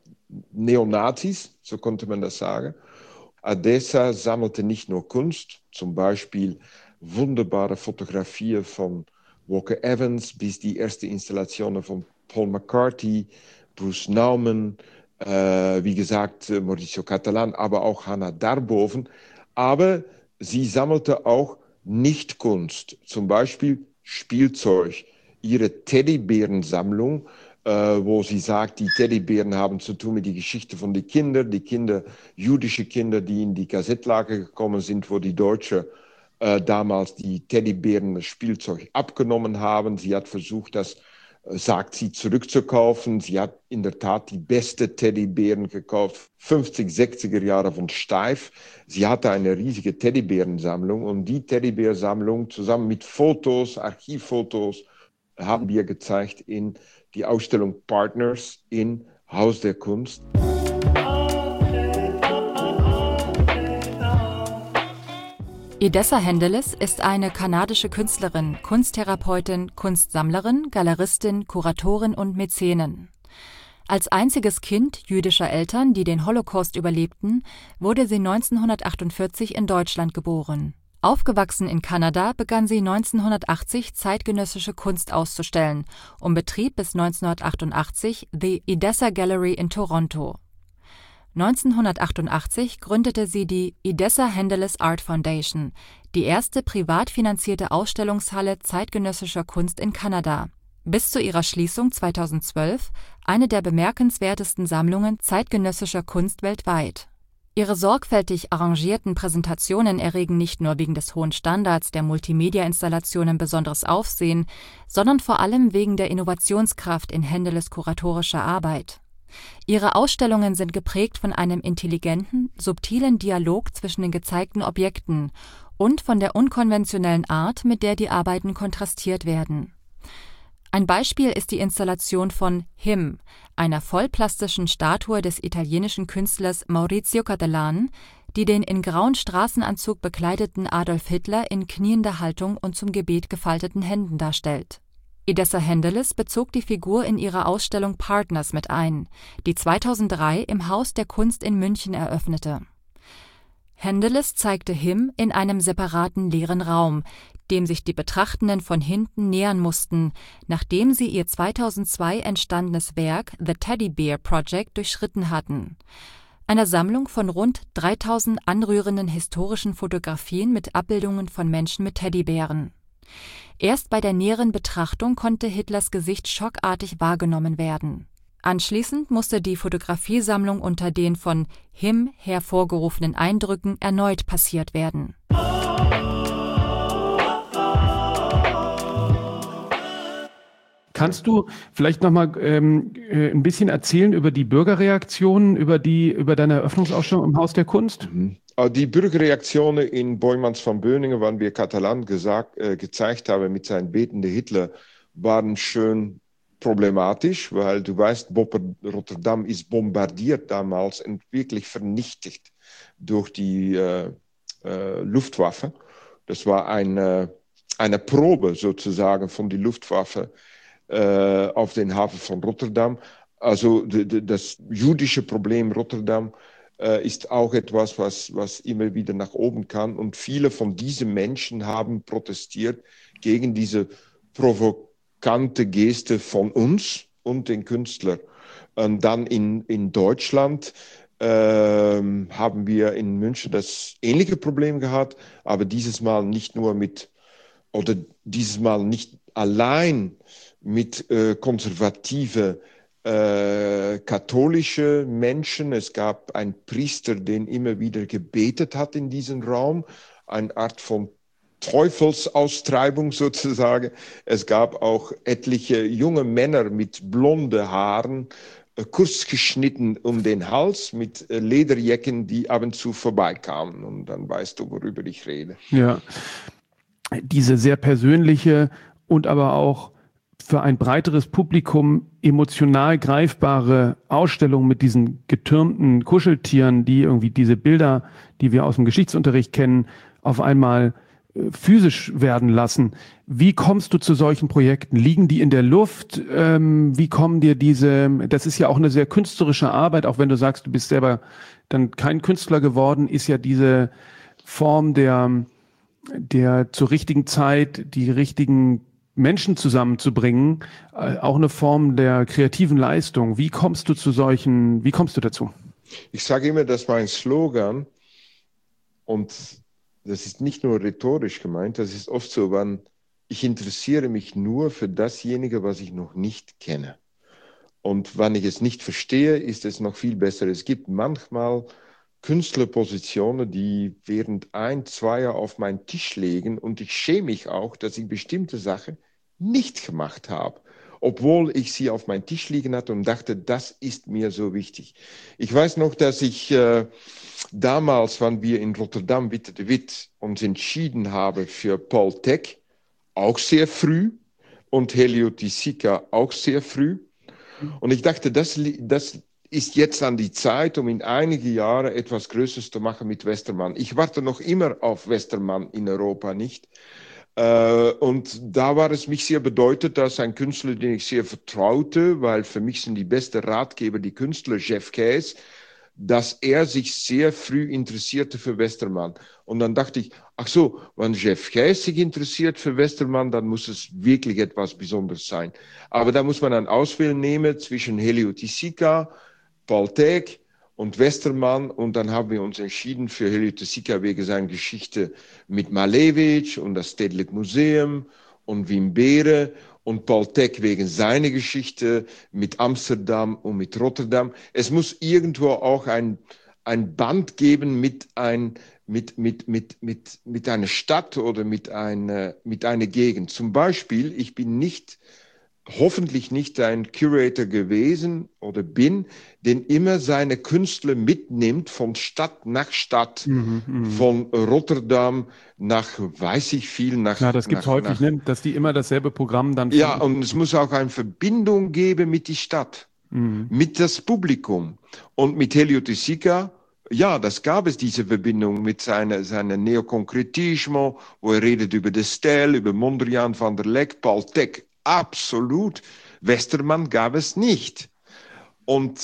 Neonazis, so konnte man das sagen. Idessa sammelte nicht nur Kunst, zum Beispiel wunderbare Fotografien von Walker Evans bis die erste Installationen von Paul McCarthy, Bruce Nauman, äh, wie gesagt Maurizio Catalan, aber auch Hannah Darboven. Aber sie sammelte auch Nicht-Kunst, zum Beispiel Spielzeug, ihre Teddybärensammlung, äh, wo sie sagt, die Teddybären haben zu tun mit der Geschichte von den Kindern, die Kinder, jüdische Kinder, die in die K Z-Lager gekommen sind, wo die Deutschen äh, damals die Teddybären das Spielzeug abgenommen haben. Sie hat versucht, das, äh, sagt sie, zurückzukaufen. Sie hat in der Tat die beste Teddybären gekauft, fünfzig, sechziger Jahre von Steiff. Sie hatte eine riesige Teddybärensammlung und die Teddybärsammlung zusammen mit Fotos, Archivfotos, haben wir gezeigt in die Ausstellung Partners in Haus der Kunst. Idessa Hendeles ist eine kanadische Künstlerin, Kunsttherapeutin, Kunstsammlerin, Galeristin, Kuratorin und Mäzenin. Als einziges Kind jüdischer Eltern, die den Holocaust überlebten, wurde sie neunzehnhundertachtundvierzig in Deutschland geboren. Aufgewachsen in Kanada begann sie neunzehnhundertachtzig zeitgenössische Kunst auszustellen und betrieb bis neunzehnhundertachtundachtzig die Idessa Gallery in Toronto. neunzehnhundertachtundachtzig gründete sie die Edessa Hendeles Art Foundation, die erste privat finanzierte Ausstellungshalle zeitgenössischer Kunst in Kanada. Bis zu ihrer Schließung zweitausendzwölf eine der bemerkenswertesten Sammlungen zeitgenössischer Kunst weltweit. Ihre sorgfältig arrangierten Präsentationen erregen nicht nur wegen des hohen Standards der Multimedia-Installationen besonderes Aufsehen, sondern vor allem wegen der Innovationskraft in Hendeles kuratorischer Arbeit. Ihre Ausstellungen sind geprägt von einem intelligenten, subtilen Dialog zwischen den gezeigten Objekten und von der unkonventionellen Art, mit der die Arbeiten kontrastiert werden. Ein Beispiel ist die Installation von Him, einer vollplastischen Statue des italienischen Künstlers Maurizio Cattelan, die den in grauen Straßenanzug bekleideten Adolf Hitler in kniender Haltung und zum Gebet gefalteten Händen darstellt. Edessa Hendeles bezog die Figur in ihrer Ausstellung Partners mit ein, die zweitausenddrei im Haus der Kunst in München eröffnete. Hendeles zeigte Him in einem separaten leeren Raum, dem sich die Betrachtenden von hinten nähern mussten, nachdem sie ihr zweitausendzwei entstandenes Werk The Teddy Bear Project durchschritten hatten. Einer Sammlung von rund dreitausend anrührenden historischen Fotografien mit Abbildungen von Menschen mit Teddybären. Erst bei der näheren Betrachtung konnte Hitlers Gesicht schockartig wahrgenommen werden. Anschließend musste die Fotografiesammlung unter den von Him hervorgerufenen Eindrücken erneut passiert werden. Kannst du vielleicht noch mal ähm, äh, ein bisschen erzählen über die Bürgerreaktionen, über die über deine Eröffnungsausstellung im Haus der Kunst? Mhm. Die Bürgerreaktionen in Boijmans van Beuningen, wann wir Catalan gesagt, äh, gezeigt haben mit seinem betenden Hitler, waren schön problematisch, weil du weißt, Rotterdam ist bombardiert damals und wirklich vernichtet durch die äh, äh, Luftwaffe. Das war eine, eine Probe sozusagen von der Luftwaffe äh, auf den Hafen von Rotterdam. Also d- d- das jüdische Problem Rotterdam äh, ist auch etwas, was, was immer wieder nach oben kann. Und viele von diesen Menschen haben protestiert gegen diese provokante Geste von uns und den Künstlern. Und dann in, in Deutschland ähm, haben wir in München das ähnliche Problem gehabt, aber dieses Mal nicht nur mit, oder dieses Mal nicht allein mit äh, konservative äh, katholische Menschen. Es gab einen Priester, den immer wieder gebetet hat in diesem Raum, eine Art von Teufelsaustreibung sozusagen. Es gab auch etliche junge Männer mit blonden Haaren, äh, kurz geschnitten um den Hals, mit äh, Lederjacken, die ab und zu vorbeikamen. Und dann weißt du, worüber ich rede. Ja, diese sehr persönliche und aber auch für ein breiteres Publikum emotional greifbare Ausstellung mit diesen getürmten Kuscheltieren, die irgendwie diese Bilder, die wir aus dem Geschichtsunterricht kennen, auf einmal physisch werden lassen. Wie kommst du zu solchen Projekten? Liegen die in der Luft? Ähm, wie kommen dir diese, das ist ja auch eine sehr künstlerische Arbeit, auch wenn du sagst, du bist selber dann kein Künstler geworden, ist ja diese Form der, der zur richtigen Zeit die richtigen Menschen zusammenzubringen, äh, auch eine Form der kreativen Leistung. Wie kommst du zu solchen, wie kommst du dazu? Ich sage immer, dass mein Slogan, und das ist nicht nur rhetorisch gemeint, das ist oft so, wenn ich interessiere mich nur für dasjenige, was ich noch nicht kenne. Und wenn ich es nicht verstehe, ist es noch viel besser. Es gibt manchmal Künstlerpositionen, die während ein, zwei Jahre auf meinen Tisch legen und ich schäme mich auch, dass ich bestimmte Sachen nicht gemacht habe, obwohl ich sie auf meinen Tisch liegen hatte und dachte, das ist mir so wichtig. Ich weiß noch, dass ich äh, damals, wenn wir in Rotterdam Witte de Wit uns entschieden haben für Paul Thek, auch sehr früh, und Helio Tissika auch sehr früh. Und ich dachte, das, das ist jetzt an die Zeit, um in einige Jahre etwas Größeres zu machen mit Westermann. Ich warte noch immer auf Westermann in Europa nicht. Äh, und da war es mich sehr bedeutet, dass ein Künstler, den ich sehr vertraute, weil für mich sind die besten Ratgeber die Künstler, Jeff Kaes, dass er sich sehr früh interessierte für Westermann. Und dann dachte ich, ach so, wenn Jeff Kaes sich interessiert für Westermann, dann muss es wirklich etwas Besonderes sein. Aber da muss man ein Auswählen nehmen zwischen Helio Tissika, Paul Thek und Westermann. Und dann haben wir uns entschieden für Helio Sika wegen seiner Geschichte mit Malevich und das Stedelijk Museum und Wim Beere und Paul Thek wegen seiner Geschichte mit Amsterdam und mit Rotterdam. Es muss irgendwo auch ein, ein Band geben mit, ein, mit, mit, mit, mit, mit einer Stadt oder mit einer, mit einer Gegend. Zum Beispiel, ich bin nicht hoffentlich nicht ein Curator gewesen oder bin, den immer seine Künstler mitnimmt von Stadt nach Stadt, mhm, von Rotterdam nach, weiß ich viel, nach... Ja, das gibt es häufig, nach, ne? Dass die immer dasselbe Programm dann... Ja, und es muss auch eine Verbindung geben mit der Stadt, mhm. mit das Publikum. Und mit Helio Sika, ja, das gab es, diese Verbindung mit seinem seine Neoconcretismo, wo er redet über de Stijl, über Mondrian van der Lek, Paul Thek, absolut. Westermann gab es nicht. Und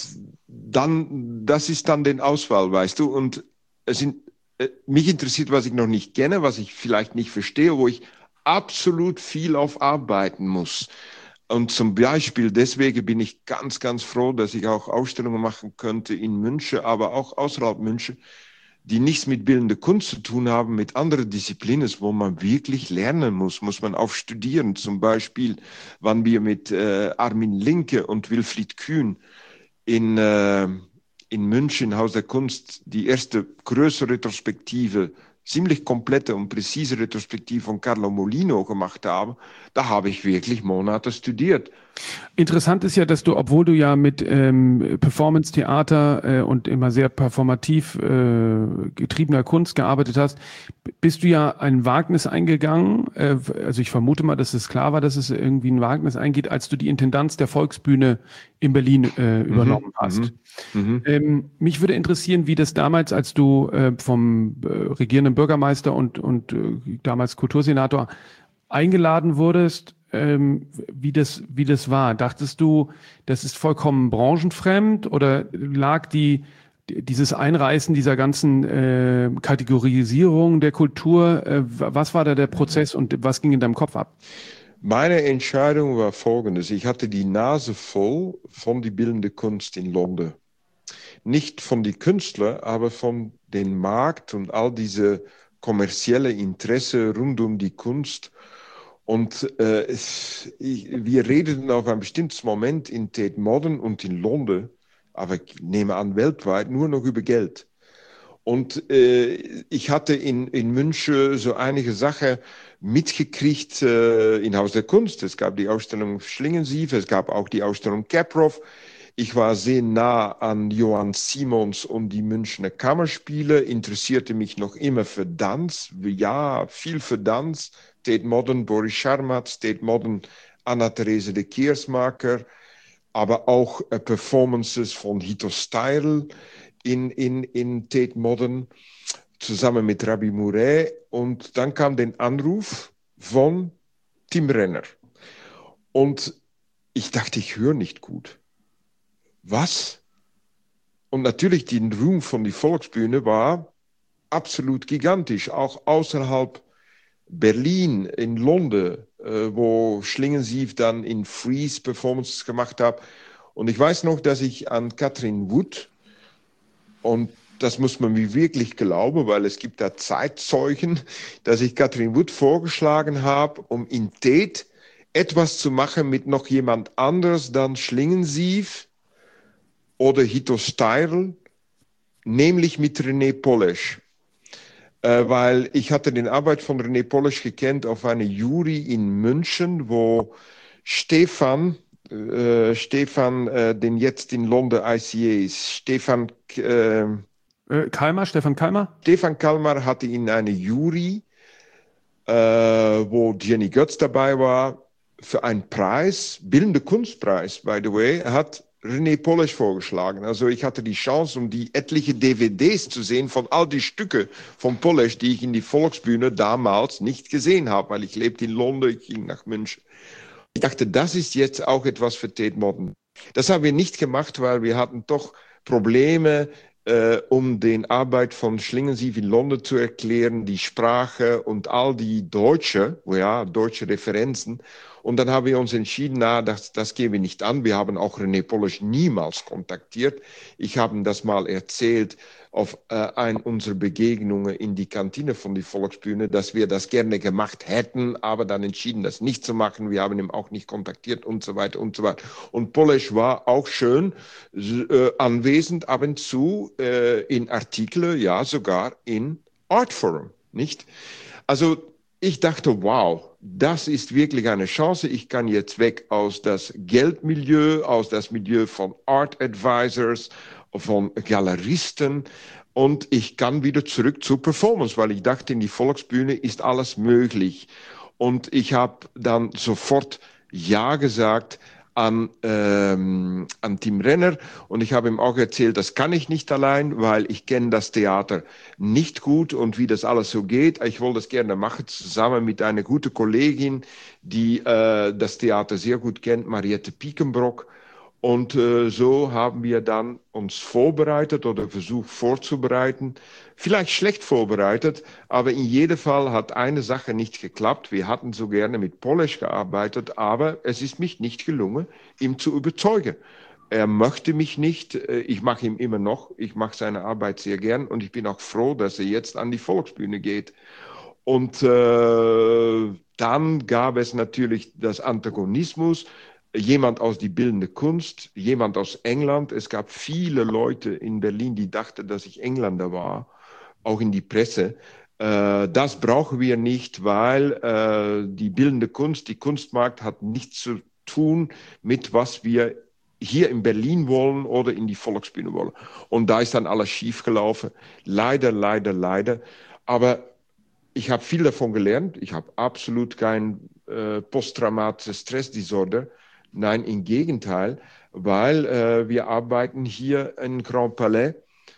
dann, das ist dann die Auswahl, weißt du. Und es sind, äh, mich interessiert, was ich noch nicht kenne, was ich vielleicht nicht verstehe, wo ich absolut viel aufarbeiten muss. Und zum Beispiel deswegen bin ich ganz, ganz froh, dass ich auch Ausstellungen machen könnte in München, aber auch außerhalb München, die nichts mit bildender Kunst zu tun haben, mit anderen Disziplinen, wo man wirklich lernen muss, muss man auch studieren. Zum Beispiel, wann wir mit äh, Armin Linke und Wilfried Kühn in, äh, in München, Haus der Kunst, die erste größere Retrospektive, ziemlich komplette und präzise Retrospektive von Carlo Molino gemacht haben, da habe ich wirklich Monate studiert. Interessant ist ja, dass du, obwohl du ja mit ähm, Performance-Theater äh, und immer sehr performativ äh, getriebener Kunst gearbeitet hast, bist du ja ein Wagnis eingegangen. Äh, also ich vermute mal, dass es klar war, dass es irgendwie ein Wagnis eingeht, als du die Intendanz der Volksbühne in Berlin äh, übernommen mhm, hast. Mhm. Ähm, mich würde interessieren, wie das damals, als du äh, vom äh, regierenden Bürgermeister und, und äh, damals Kultursenator eingeladen wurdest, ähm, wie das, wie das war. Dachtest du, das ist vollkommen branchenfremd oder lag die, dieses Einreißen dieser ganzen äh, Kategorisierung der Kultur, äh, was war da der Prozess und was ging in deinem Kopf ab? Meine Entscheidung war folgendes. Ich hatte die Nase voll von der bildenden Kunst in London. Nicht von den Künstlern, aber von dem Markt und all diese kommerzielle Interesse rund um die Kunst. Und äh, es, ich, wir redeten auf ein bestimmtes Moment in Tate Modern und in London, aber ich nehme an weltweit, nur noch über Geld. Und äh, ich hatte in, in München so einige Sachen mitgekriegt äh, in Haus der Kunst. Es gab die Ausstellung Schlingensief, es gab auch die Ausstellung Caproff. Ich war sehr nah an Johann Simons und die Münchner Kammerspiele, interessierte mich noch immer für Tanz, ja, viel für Tanz. Tate Modern, Boris Charmatz, Tate Modern, Anna-Therese de Keersmaker, aber auch äh, Performances von Hito Steyr in, in, in Tate Modern, zusammen mit Rabbi Mouret. Und dann kam der Anruf von Tim Renner. Und ich dachte, ich höre nicht gut. Was? Und natürlich, der Ruhm von der Volksbühne war absolut gigantisch, auch außerhalb Berlin, in London, äh, wo Schlingensief dann in Freeze Performances gemacht hat. Und ich weiß noch, dass ich an Katrin Wood, und das muss man mir wirklich glauben, weil es gibt da Zeitzeugen, dass ich Katrin Wood vorgeschlagen habe, um in Tate etwas zu machen mit noch jemand anderes dann Schlingensief oder Hito Steyr, nämlich mit René Polesch. Äh, weil ich hatte die Arbeit von René Polesch gekannt auf einer Jury in München, wo Stefan, äh, Stefan, äh, den jetzt in London I C A ist, Stefan äh, äh, Kalmar, Stefan Kalmar? Stefan Kalmar hatte in einer Jury, äh, wo Jenny Götz dabei war, für einen Preis, Bildende Kunstpreis, by the way, hat René Polesch vorgeschlagen. Also ich hatte die Chance, um die etliche D V Ds zu sehen von all die Stücke von Polesch, die ich in die Volksbühne damals nicht gesehen habe, weil ich lebte in London, ich ging nach München. Ich dachte, das ist jetzt auch etwas für Tate Modern. Das haben wir nicht gemacht, weil wir hatten doch Probleme, äh, um die Arbeit von Schlingensief in London zu erklären, die Sprache und all die deutsche, ja, deutsche Referenzen. Und dann haben wir uns entschieden, na, das, das gehen wir nicht an. Wir haben auch René Polish niemals kontaktiert. Ich habe ihm das mal erzählt auf äh, eine unserer Begegnungen in die Kantine von der Volksbühne, dass wir das gerne gemacht hätten, aber dann entschieden, das nicht zu machen. Wir haben ihn auch nicht kontaktiert und so weiter und so weiter. Und Polish war auch schön äh, anwesend ab und zu äh, in Artikeln, ja sogar in Artforum, nicht? Also ich dachte, wow, das ist wirklich eine Chance. Ich kann jetzt weg aus das Geldmilieu, aus das Milieu von Art Advisors, von Galeristen und ich kann wieder zurück zur Performance, weil ich dachte, in die Volksbühne ist alles möglich. Und ich habe dann sofort Ja gesagt an, ähm, an Tim Renner und ich habe ihm auch erzählt, das kann ich nicht allein, weil ich kenne das Theater nicht gut und wie das alles so geht. Ich wollte das gerne machen, zusammen mit einer guten Kollegin, die äh, das Theater sehr gut kennt, Mariette Piekenbrock. Und äh, so haben wir dann uns vorbereitet oder versucht vorzubereiten. Vielleicht schlecht vorbereitet, aber in jedem Fall hat eine Sache nicht geklappt. Wir hatten so gerne mit Polish gearbeitet, aber es ist mich nicht gelungen, ihn zu überzeugen. Er möchte mich nicht, ich mache ihm immer noch, ich mache seine Arbeit sehr gern und ich bin auch froh, dass er jetzt an die Volksbühne geht. Und äh, dann gab es natürlich das Antagonismus. Jemand aus die bildende Kunst, jemand aus England. Es gab viele Leute in Berlin, die dachten, dass ich Engländer war, auch in die Presse. Äh, das brauchen wir nicht, weil äh, die bildende Kunst, die Kunstmarkt hat nichts zu tun mit, was wir hier in Berlin wollen oder in die Volksbühne wollen. Und da ist dann alles schiefgelaufen. Leider, leider, leider. Aber ich habe viel davon gelernt. Ich habe absolut kein äh, posttraumatisches Stressdisorder. Nein, im Gegenteil, weil äh, wir arbeiten hier in Grand Palais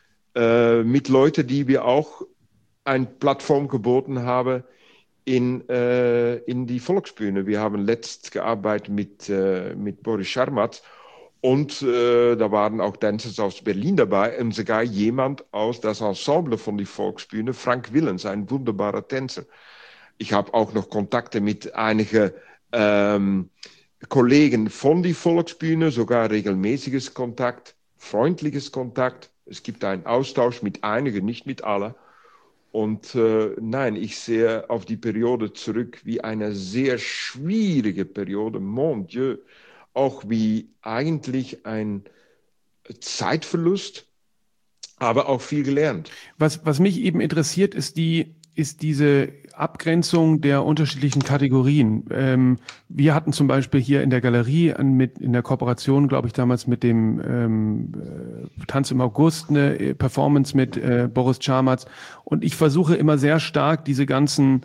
äh, mit Leuten, die wir auch eine Plattform geboten haben in, äh, in die Volksbühne. Wir haben letzt gearbeitet mit, äh, mit Boris Scharmatz und äh, da waren auch Dancers aus Berlin dabei und sogar jemand aus das Ensemble von der Volksbühne, Frank Willens, ein wunderbarer Tänzer. Ich habe auch noch Kontakte mit einigen ähm, Kollegen von die Volksbühne, sogar regelmäßiges Kontakt, freundliches Kontakt. Es gibt einen Austausch mit einigen, nicht mit allen. Und äh, nein, ich sehe auf die Periode zurück wie eine sehr schwierige Periode, mon Dieu, auch wie eigentlich ein Zeitverlust, aber auch viel gelernt. Was, was mich eben interessiert, ist die ist diese Abgrenzung der unterschiedlichen Kategorien. Ähm, wir hatten zum Beispiel hier in der Galerie an, mit, in der Kooperation, glaube ich, damals mit dem ähm, äh, Tanz im August, eine Performance mit äh, Boris Scharmatz. Und ich versuche immer sehr stark, diese ganzen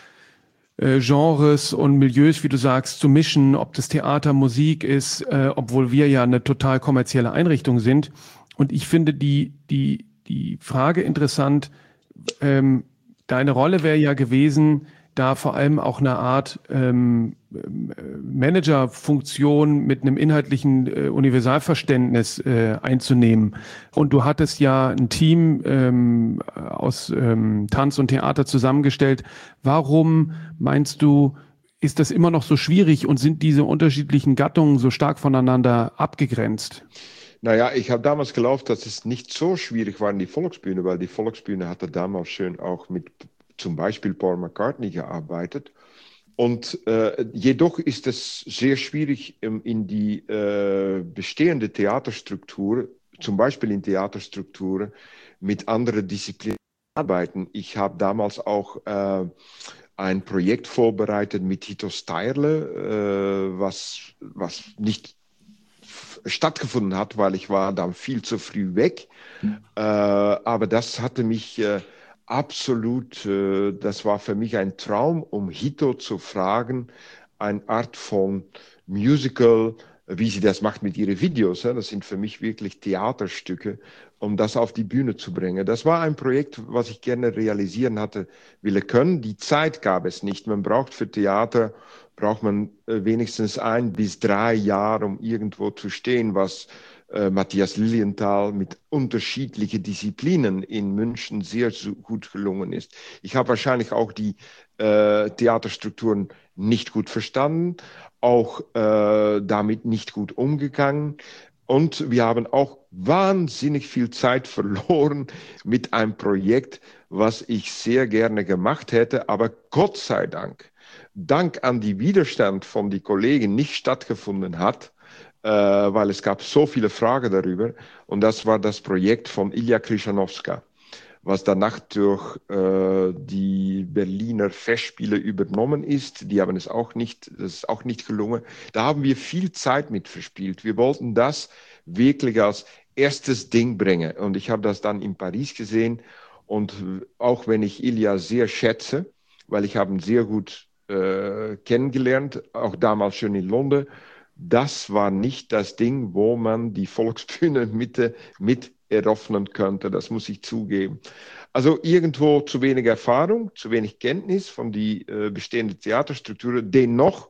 äh, Genres und Milieus, wie du sagst, zu mischen, ob das Theater, Musik ist, äh, obwohl wir ja eine total kommerzielle Einrichtung sind. Und ich finde die, die, die Frage interessant, ähm, deine Rolle wäre ja gewesen, da vor allem auch eine Art ähm, Managerfunktion mit einem inhaltlichen äh, Universalverständnis äh, einzunehmen. Und du hattest ja ein Team ähm, aus ähm, Tanz und Theater zusammengestellt. Warum meinst du, ist das immer noch so schwierig und sind diese unterschiedlichen Gattungen so stark voneinander abgegrenzt? Naja, ich habe damals geglaubt, dass es nicht so schwierig war in die Volksbühne, weil die Volksbühne hatte damals schön auch mit zum Beispiel Paul McCartney gearbeitet. Und äh, jedoch ist es sehr schwierig, um in die äh, bestehende Theaterstruktur, zum Beispiel in Theaterstrukturen, mit anderen Disziplinen zu arbeiten. Ich habe damals auch äh, ein Projekt vorbereitet mit Hito Steyrle, äh, was, was nicht stattgefunden hat, weil ich war dann viel zu früh weg. Mhm. Äh, aber das hatte mich äh, absolut, äh, das war für mich ein Traum, um Hito zu fragen, eine Art von Musical, wie sie das macht mit ihren Videos. Ja, das sind für mich wirklich Theaterstücke, um das auf die Bühne zu bringen. Das war ein Projekt, was ich gerne realisieren hatte, will können. Die Zeit gab es nicht. Man braucht für Theater braucht man wenigstens ein bis drei Jahre, um irgendwo zu stehen, was äh, Matthias Lilienthal mit unterschiedlichen Disziplinen in München sehr so gut gelungen ist. Ich habe wahrscheinlich auch die äh, Theaterstrukturen nicht gut verstanden, auch äh, damit nicht gut umgegangen. Und wir haben auch wahnsinnig viel Zeit verloren mit einem Projekt, was ich sehr gerne gemacht hätte, aber Gott sei Dank, dank an die Widerstand von den Kollegen nicht stattgefunden hat, äh, weil es gab so viele Fragen darüber. Und das war das Projekt von Ilja Kryzhanovska, was danach durch äh, die Berliner Festspiele übernommen ist. Die haben es auch nicht, das ist auch nicht gelungen. Da haben wir viel Zeit mit verspielt. Wir wollten das wirklich als erstes Ding bringen. Und ich habe das dann in Paris gesehen. Und auch wenn ich Ilja sehr schätze, weil ich habe ihn sehr gut äh, kennengelernt, auch damals schon in London, das war nicht das Ding, wo man die Volksbühne Mitte mit eröffnen könnte, das muss ich zugeben. Also irgendwo zu wenig Erfahrung, zu wenig Kenntnis von die äh, bestehenden Theaterstrukturen. Dennoch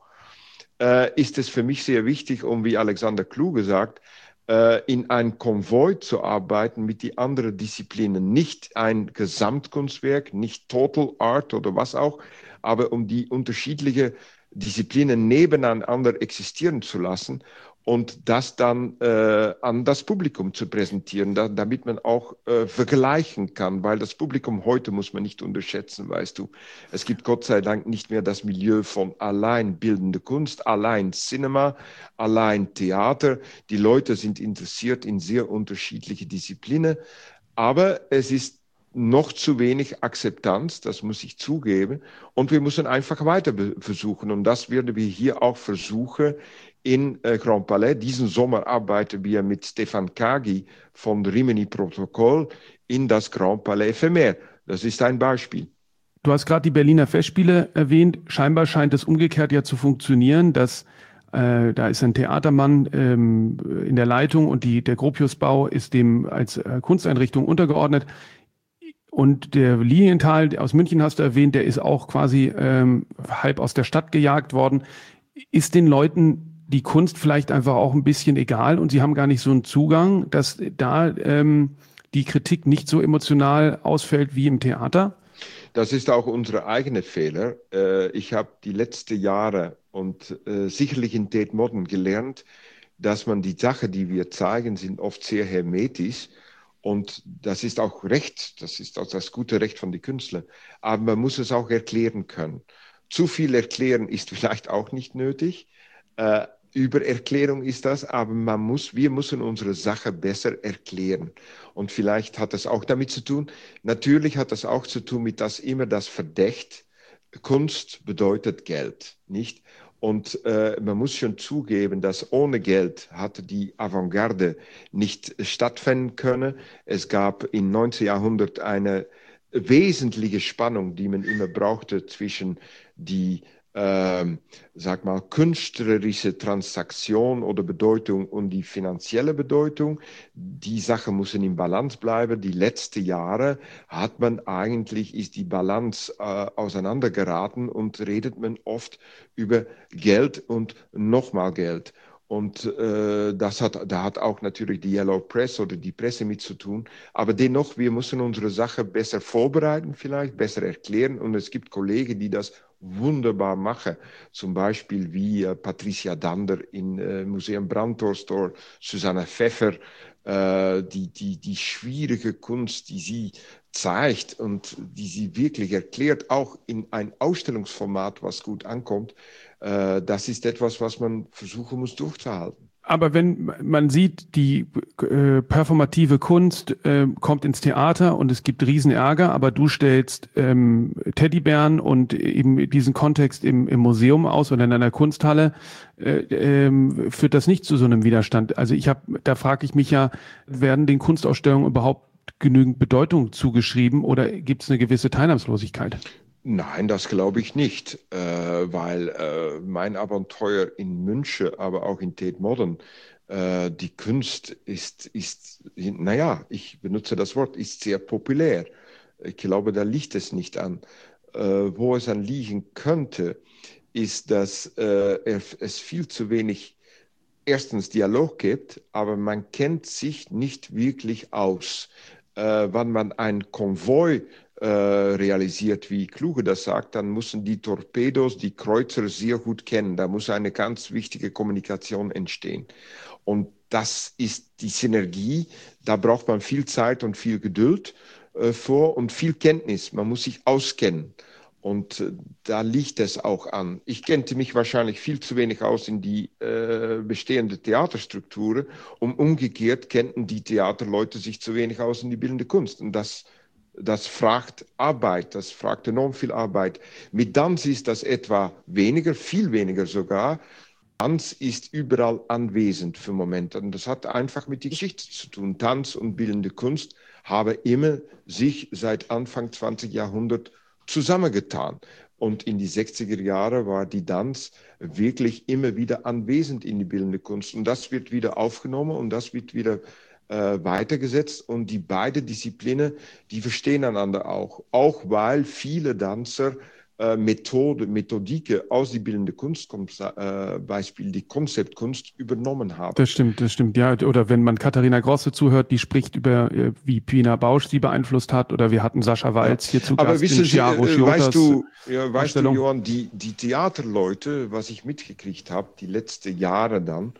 äh, ist es für mich sehr wichtig, um wie Alexander Kluge sagt, äh, in ein Konvoi zu arbeiten mit den anderen Disziplinen. Nicht ein Gesamtkunstwerk, nicht Total Art oder was auch, aber um die unterschiedlichen Disziplinen nebeneinander existieren zu lassen und das dann äh, an das Publikum zu präsentieren, da, damit man auch äh, vergleichen kann, weil das Publikum heute muss man nicht unterschätzen, weißt du. Es gibt Gott sei Dank nicht mehr das Milieu von allein bildende Kunst, allein Cinema, allein Theater. Die Leute sind interessiert in sehr unterschiedliche Disziplinen, aber es ist noch zu wenig Akzeptanz, das muss ich zugeben. Und wir müssen einfach weiter versuchen. Und das werden wir hier auch versuchen in äh, Grand Palais. Diesen Sommer arbeiten wir mit Stefan Kagi von Rimini Protokoll in das Grand Palais Ephemer. Das ist ein Beispiel. Du hast gerade die Berliner Festspiele erwähnt. Scheinbar scheint es umgekehrt ja zu funktionieren, dass äh, da ist ein Theatermann ähm, in der Leitung und die, der Gropiusbau ist dem als äh, Kunsteinrichtung untergeordnet. Und der Lilienthal aus München hast du erwähnt, der ist auch quasi ähm, halb aus der Stadt gejagt worden. Ist den Leuten die Kunst vielleicht einfach auch ein bisschen egal und sie haben gar nicht so einen Zugang, dass da ähm, die Kritik nicht so emotional ausfällt wie im Theater? Das ist auch unser eigener Fehler. Äh, ich habe die letzten Jahre und äh, sicherlich in Tate Modern gelernt, dass man die Sachen, die wir zeigen, sind oft sehr hermetisch. Und das ist auch Recht, das ist auch das gute Recht von den Künstlern. Aber man muss es auch erklären können. Zu viel erklären ist vielleicht auch nicht nötig. Äh, Übererklärung ist das, aber man muss, wir müssen unsere Sache besser erklären. Und vielleicht hat das auch damit zu tun, natürlich hat das auch zu tun mit, dass immer das Verdacht, Kunst bedeutet Geld, nicht? Und äh, man muss schon zugeben, dass ohne Geld hatte die Avantgarde nicht stattfinden können. Es gab im neunzehnten Jahrhundert eine wesentliche Spannung, die man immer brauchte zwischen die ähm, sag mal, künstlerische Transaktion oder Bedeutung und die finanzielle Bedeutung. Die Sachen müssen im Balance bleiben. Die letzten Jahre hat man eigentlich, ist die Balance äh, auseinandergeraten und redet man oft über Geld und nochmal Geld. Und äh, das hat, da hat auch natürlich die Yellow Press oder die Presse mit zu tun. Aber dennoch, wir müssen unsere Sache besser vorbereiten vielleicht, besser erklären. Und es gibt Kollegen, die das wunderbar machen. Zum Beispiel wie äh, Patricia Dander im äh, Museum Brandhorst oder Susanne Pfeffer, äh, die, die, die schwierige Kunst, die sie zeigt und die sie wirklich erklärt, auch in ein Ausstellungsformat, was gut ankommt. Das ist etwas, was man versuchen muss durchzuhalten. Aber wenn man sieht, die äh, performative Kunst äh, kommt ins Theater und es gibt Riesenärger, aber du stellst ähm, Teddybären und eben diesen Kontext im, im Museum aus oder in einer Kunsthalle, äh, äh, führt das nicht zu so einem Widerstand. Also ich habe, da frage ich mich ja, werden den Kunstausstellungen überhaupt genügend Bedeutung zugeschrieben oder gibt es eine gewisse Teilnahmslosigkeit? Nein, das glaube ich nicht, äh, weil äh, mein Abenteuer in München, aber auch in Tate Modern, äh, die Kunst ist, ist, naja, ich benutze das Wort, ist sehr populär. Ich glaube, da liegt es nicht an. Äh, wo es an liegen könnte, ist, dass äh, es viel zu wenig erstens Dialog gibt, aber man kennt sich nicht wirklich aus. Äh, wenn man ein Konvoi äh, realisiert, wie Kluge das sagt, dann müssen die Torpedos die Kreuzer sehr gut kennen. Da muss eine ganz wichtige Kommunikation entstehen. Und das ist die Synergie. Da braucht man viel Zeit und viel Geduld äh, vor und viel Kenntnis. Man muss sich auskennen. Und äh, da liegt es auch an. Ich kennte mich wahrscheinlich viel zu wenig aus in die äh, bestehende Theaterstrukturen. Und umgekehrt kennten die Theaterleute sich zu wenig aus in die bildende Kunst. Und das, das fragt Arbeit, das fragt enorm viel Arbeit. Mit Tanz ist das etwa weniger, viel weniger sogar. Tanz ist überall anwesend für Momente. Und das hat einfach mit der Geschichte zu tun. Tanz und bildende Kunst haben immer sich seit Anfang zwanzigsten Jahrhundert zusammengetan. Und in die sechziger Jahre war die Tanz wirklich immer wieder anwesend in die bildende Kunst. Und das wird wieder aufgenommen und das wird wieder äh, weitergesetzt. Und die beiden Disziplinen, die verstehen einander auch. Auch weil viele Tänzer äh, Methode, Methodike aus der bildenden Kunst, zum äh, Beispiel die Konzeptkunst, übernommen haben. Das stimmt, das stimmt, ja. Oder wenn man Katharina Grosse zuhört, die spricht über, äh, wie Pina Bausch sie beeinflusst hat, oder wir hatten Sascha Walz ja. hier zu Aber Gast wissen in Sie, Chiaro äh, Chiotas weißt du, ja, weißt du, Johann, die, die Theaterleute, was ich mitgekriegt habe, die letzten Jahre dann,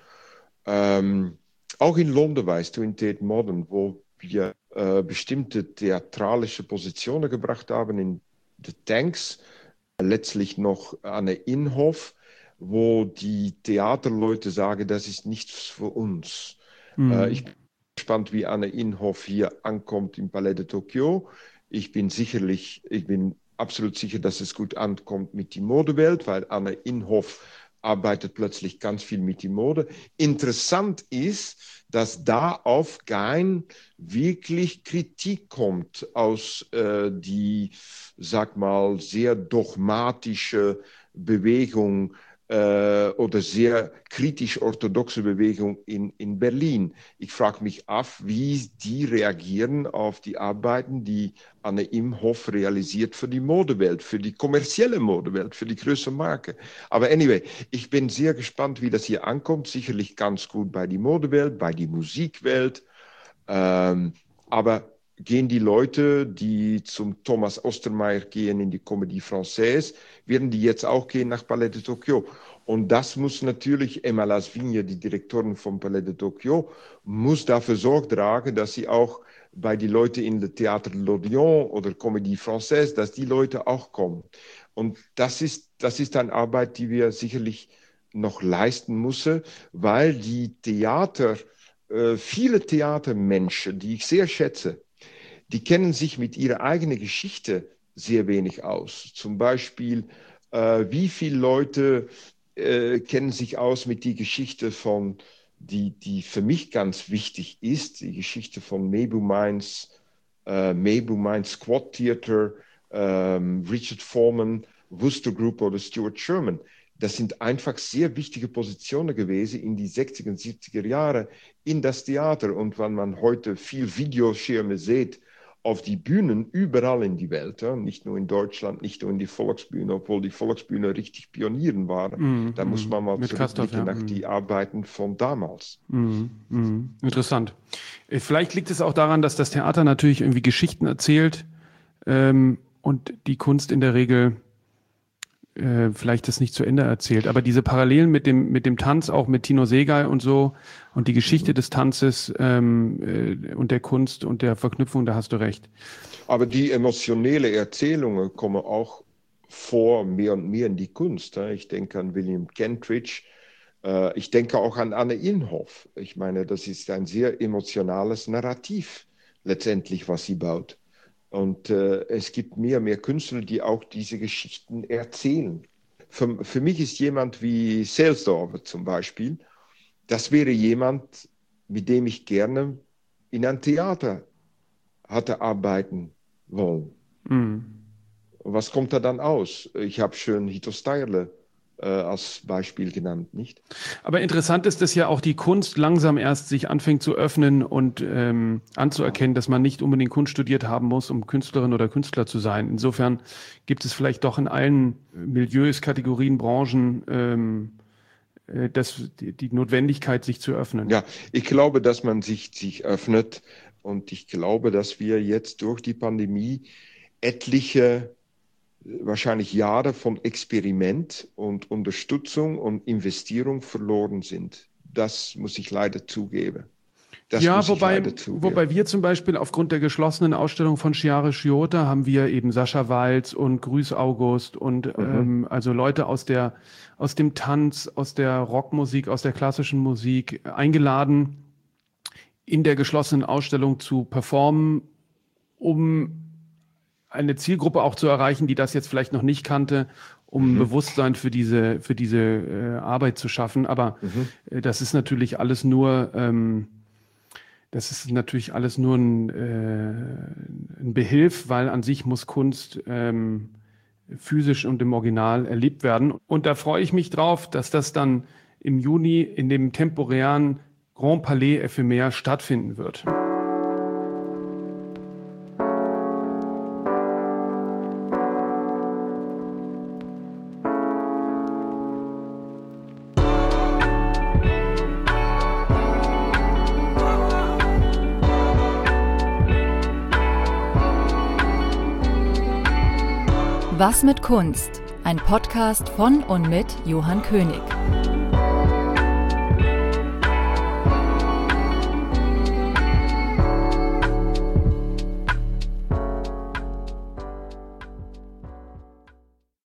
ähm, auch in London, weißt du, in Tate Modern, wo wir äh, bestimmte theatralische Positionen gebracht haben in The Tanks, letztlich noch Anne Inhoff, wo die Theaterleute sagen, das ist nichts für uns. Mhm. Äh, ich bin gespannt, wie Anne Inhoff hier ankommt im Palais de Tokyo. Ich bin sicherlich, ich bin absolut sicher, dass es gut ankommt mit der Modewelt, weil Anne Inhoff arbeitet plötzlich ganz viel mit der Mode. Interessant ist, dass da auf kein wirklich Kritik kommt aus äh, die, sag mal, sehr dogmatische Bewegung äh, oder sehr kritisch-orthodoxe Bewegung in, in Berlin. Ich frage mich ab, wie die reagieren auf die Arbeiten, die Anne Inhoff realisiert für die Modewelt, für die kommerzielle Modewelt, für die größere Marke. Aber anyway, ich bin sehr gespannt, wie das hier ankommt. Sicherlich ganz gut bei die Modewelt, bei die Musikwelt. Ähm, aber gehen die Leute, die zum Thomas Ostermeier gehen in die Comédie Française, werden die jetzt auch gehen nach Palais de Tokyo? Und das muss natürlich, Emma Lasvigne, die Direktorin vom Palais de Tokyo, muss dafür Sorge tragen, dass sie auch bei den Leuten in der Théâtre de l'Odéon oder Comédie Française, dass die Leute auch kommen. Und das ist, das ist eine Arbeit, die wir sicherlich noch leisten müssen, weil die Theater, äh, viele Theatermenschen, die ich sehr schätze, die kennen sich mit ihrer eigenen Geschichte sehr wenig aus. Zum Beispiel, äh, wie viele Leute äh, kennen sich aus mit der Geschichte von, die, die für mich ganz wichtig ist, die Geschichte von Mabou Mines, äh, Mabou Mines Squad Theater, ähm, Richard Foreman, Wooster Group oder Stuart Sherman. Das sind einfach sehr wichtige Positionen gewesen in die sechziger und siebziger Jahre in das Theater. Und wenn man heute viel Videoschirme sieht, auf die Bühnen überall in die Welt, ja? Nicht nur in Deutschland, nicht nur in die Volksbühne, obwohl die Volksbühne richtig Pionieren waren. Mm, da mm, muss man mal zurückblicken ja. nach mm. die Arbeiten von damals. Mm, mm. Interessant. Vielleicht liegt es auch daran, dass das Theater natürlich irgendwie Geschichten erzählt ähm, und die Kunst in der Regel äh, vielleicht das nicht zu Ende erzählt. Aber diese Parallelen mit dem, mit dem Tanz, auch mit Tino Sehgal und so und die Geschichte mhm. des Tanzes ähm, äh, und der Kunst und der Verknüpfung, da hast du recht. Aber die emotionellen Erzählungen kommen auch vor, mehr und mehr in die Kunst. Ja? Ich denke an William Kentridge, äh, ich denke auch an Anne Inhoff. Ich meine, das ist ein sehr emotionales Narrativ letztendlich, was sie baut. Und äh, es gibt mehr und mehr Künstler, die auch diese Geschichten erzählen. Für, für mich ist jemand wie Selsdorfer zum Beispiel, das wäre jemand, mit dem ich gerne in ein Theater hatte arbeiten wollen. Mm. Was kommt da dann aus? Ich habe schön Hito Steyerle äh, als Beispiel genannt, nicht? Aber interessant ist, dass ja auch die Kunst langsam erst sich anfängt zu öffnen und ähm, anzuerkennen, dass man nicht unbedingt Kunst studiert haben muss, um Künstlerin oder Künstler zu sein. Insofern gibt es vielleicht doch in allen Milieus, Kategorien, Branchen ähm, äh, das, die, die Notwendigkeit, sich zu öffnen. Ja, ich glaube, dass man sich, sich öffnet und ich glaube, dass wir jetzt durch die Pandemie etliche, wahrscheinlich Jahre von Experiment und Unterstützung und Investierung verloren sind. Das muss ich leider zugeben. Das ja, wobei, wobei wir zum Beispiel aufgrund der geschlossenen Ausstellung von Chiara Sciota haben wir eben Sascha Walz und Grüß August und mhm. ähm, also Leute aus der aus dem Tanz, aus der Rockmusik, aus der klassischen Musik eingeladen, in der geschlossenen Ausstellung zu performen, um eine Zielgruppe auch zu erreichen, die das jetzt vielleicht noch nicht kannte, um mhm. Bewusstsein für diese für diese äh, Arbeit zu schaffen. Aber mhm. äh, das ist natürlich alles nur ähm, Das ist natürlich alles nur ein, äh, ein Behilf, weil an sich muss Kunst ähm, physisch und im Original erlebt werden. Und da freue ich mich drauf, dass das dann im Juni in dem temporären Grand Palais Ephemer stattfinden wird. Was mit Kunst? Ein Podcast von und mit Johann König.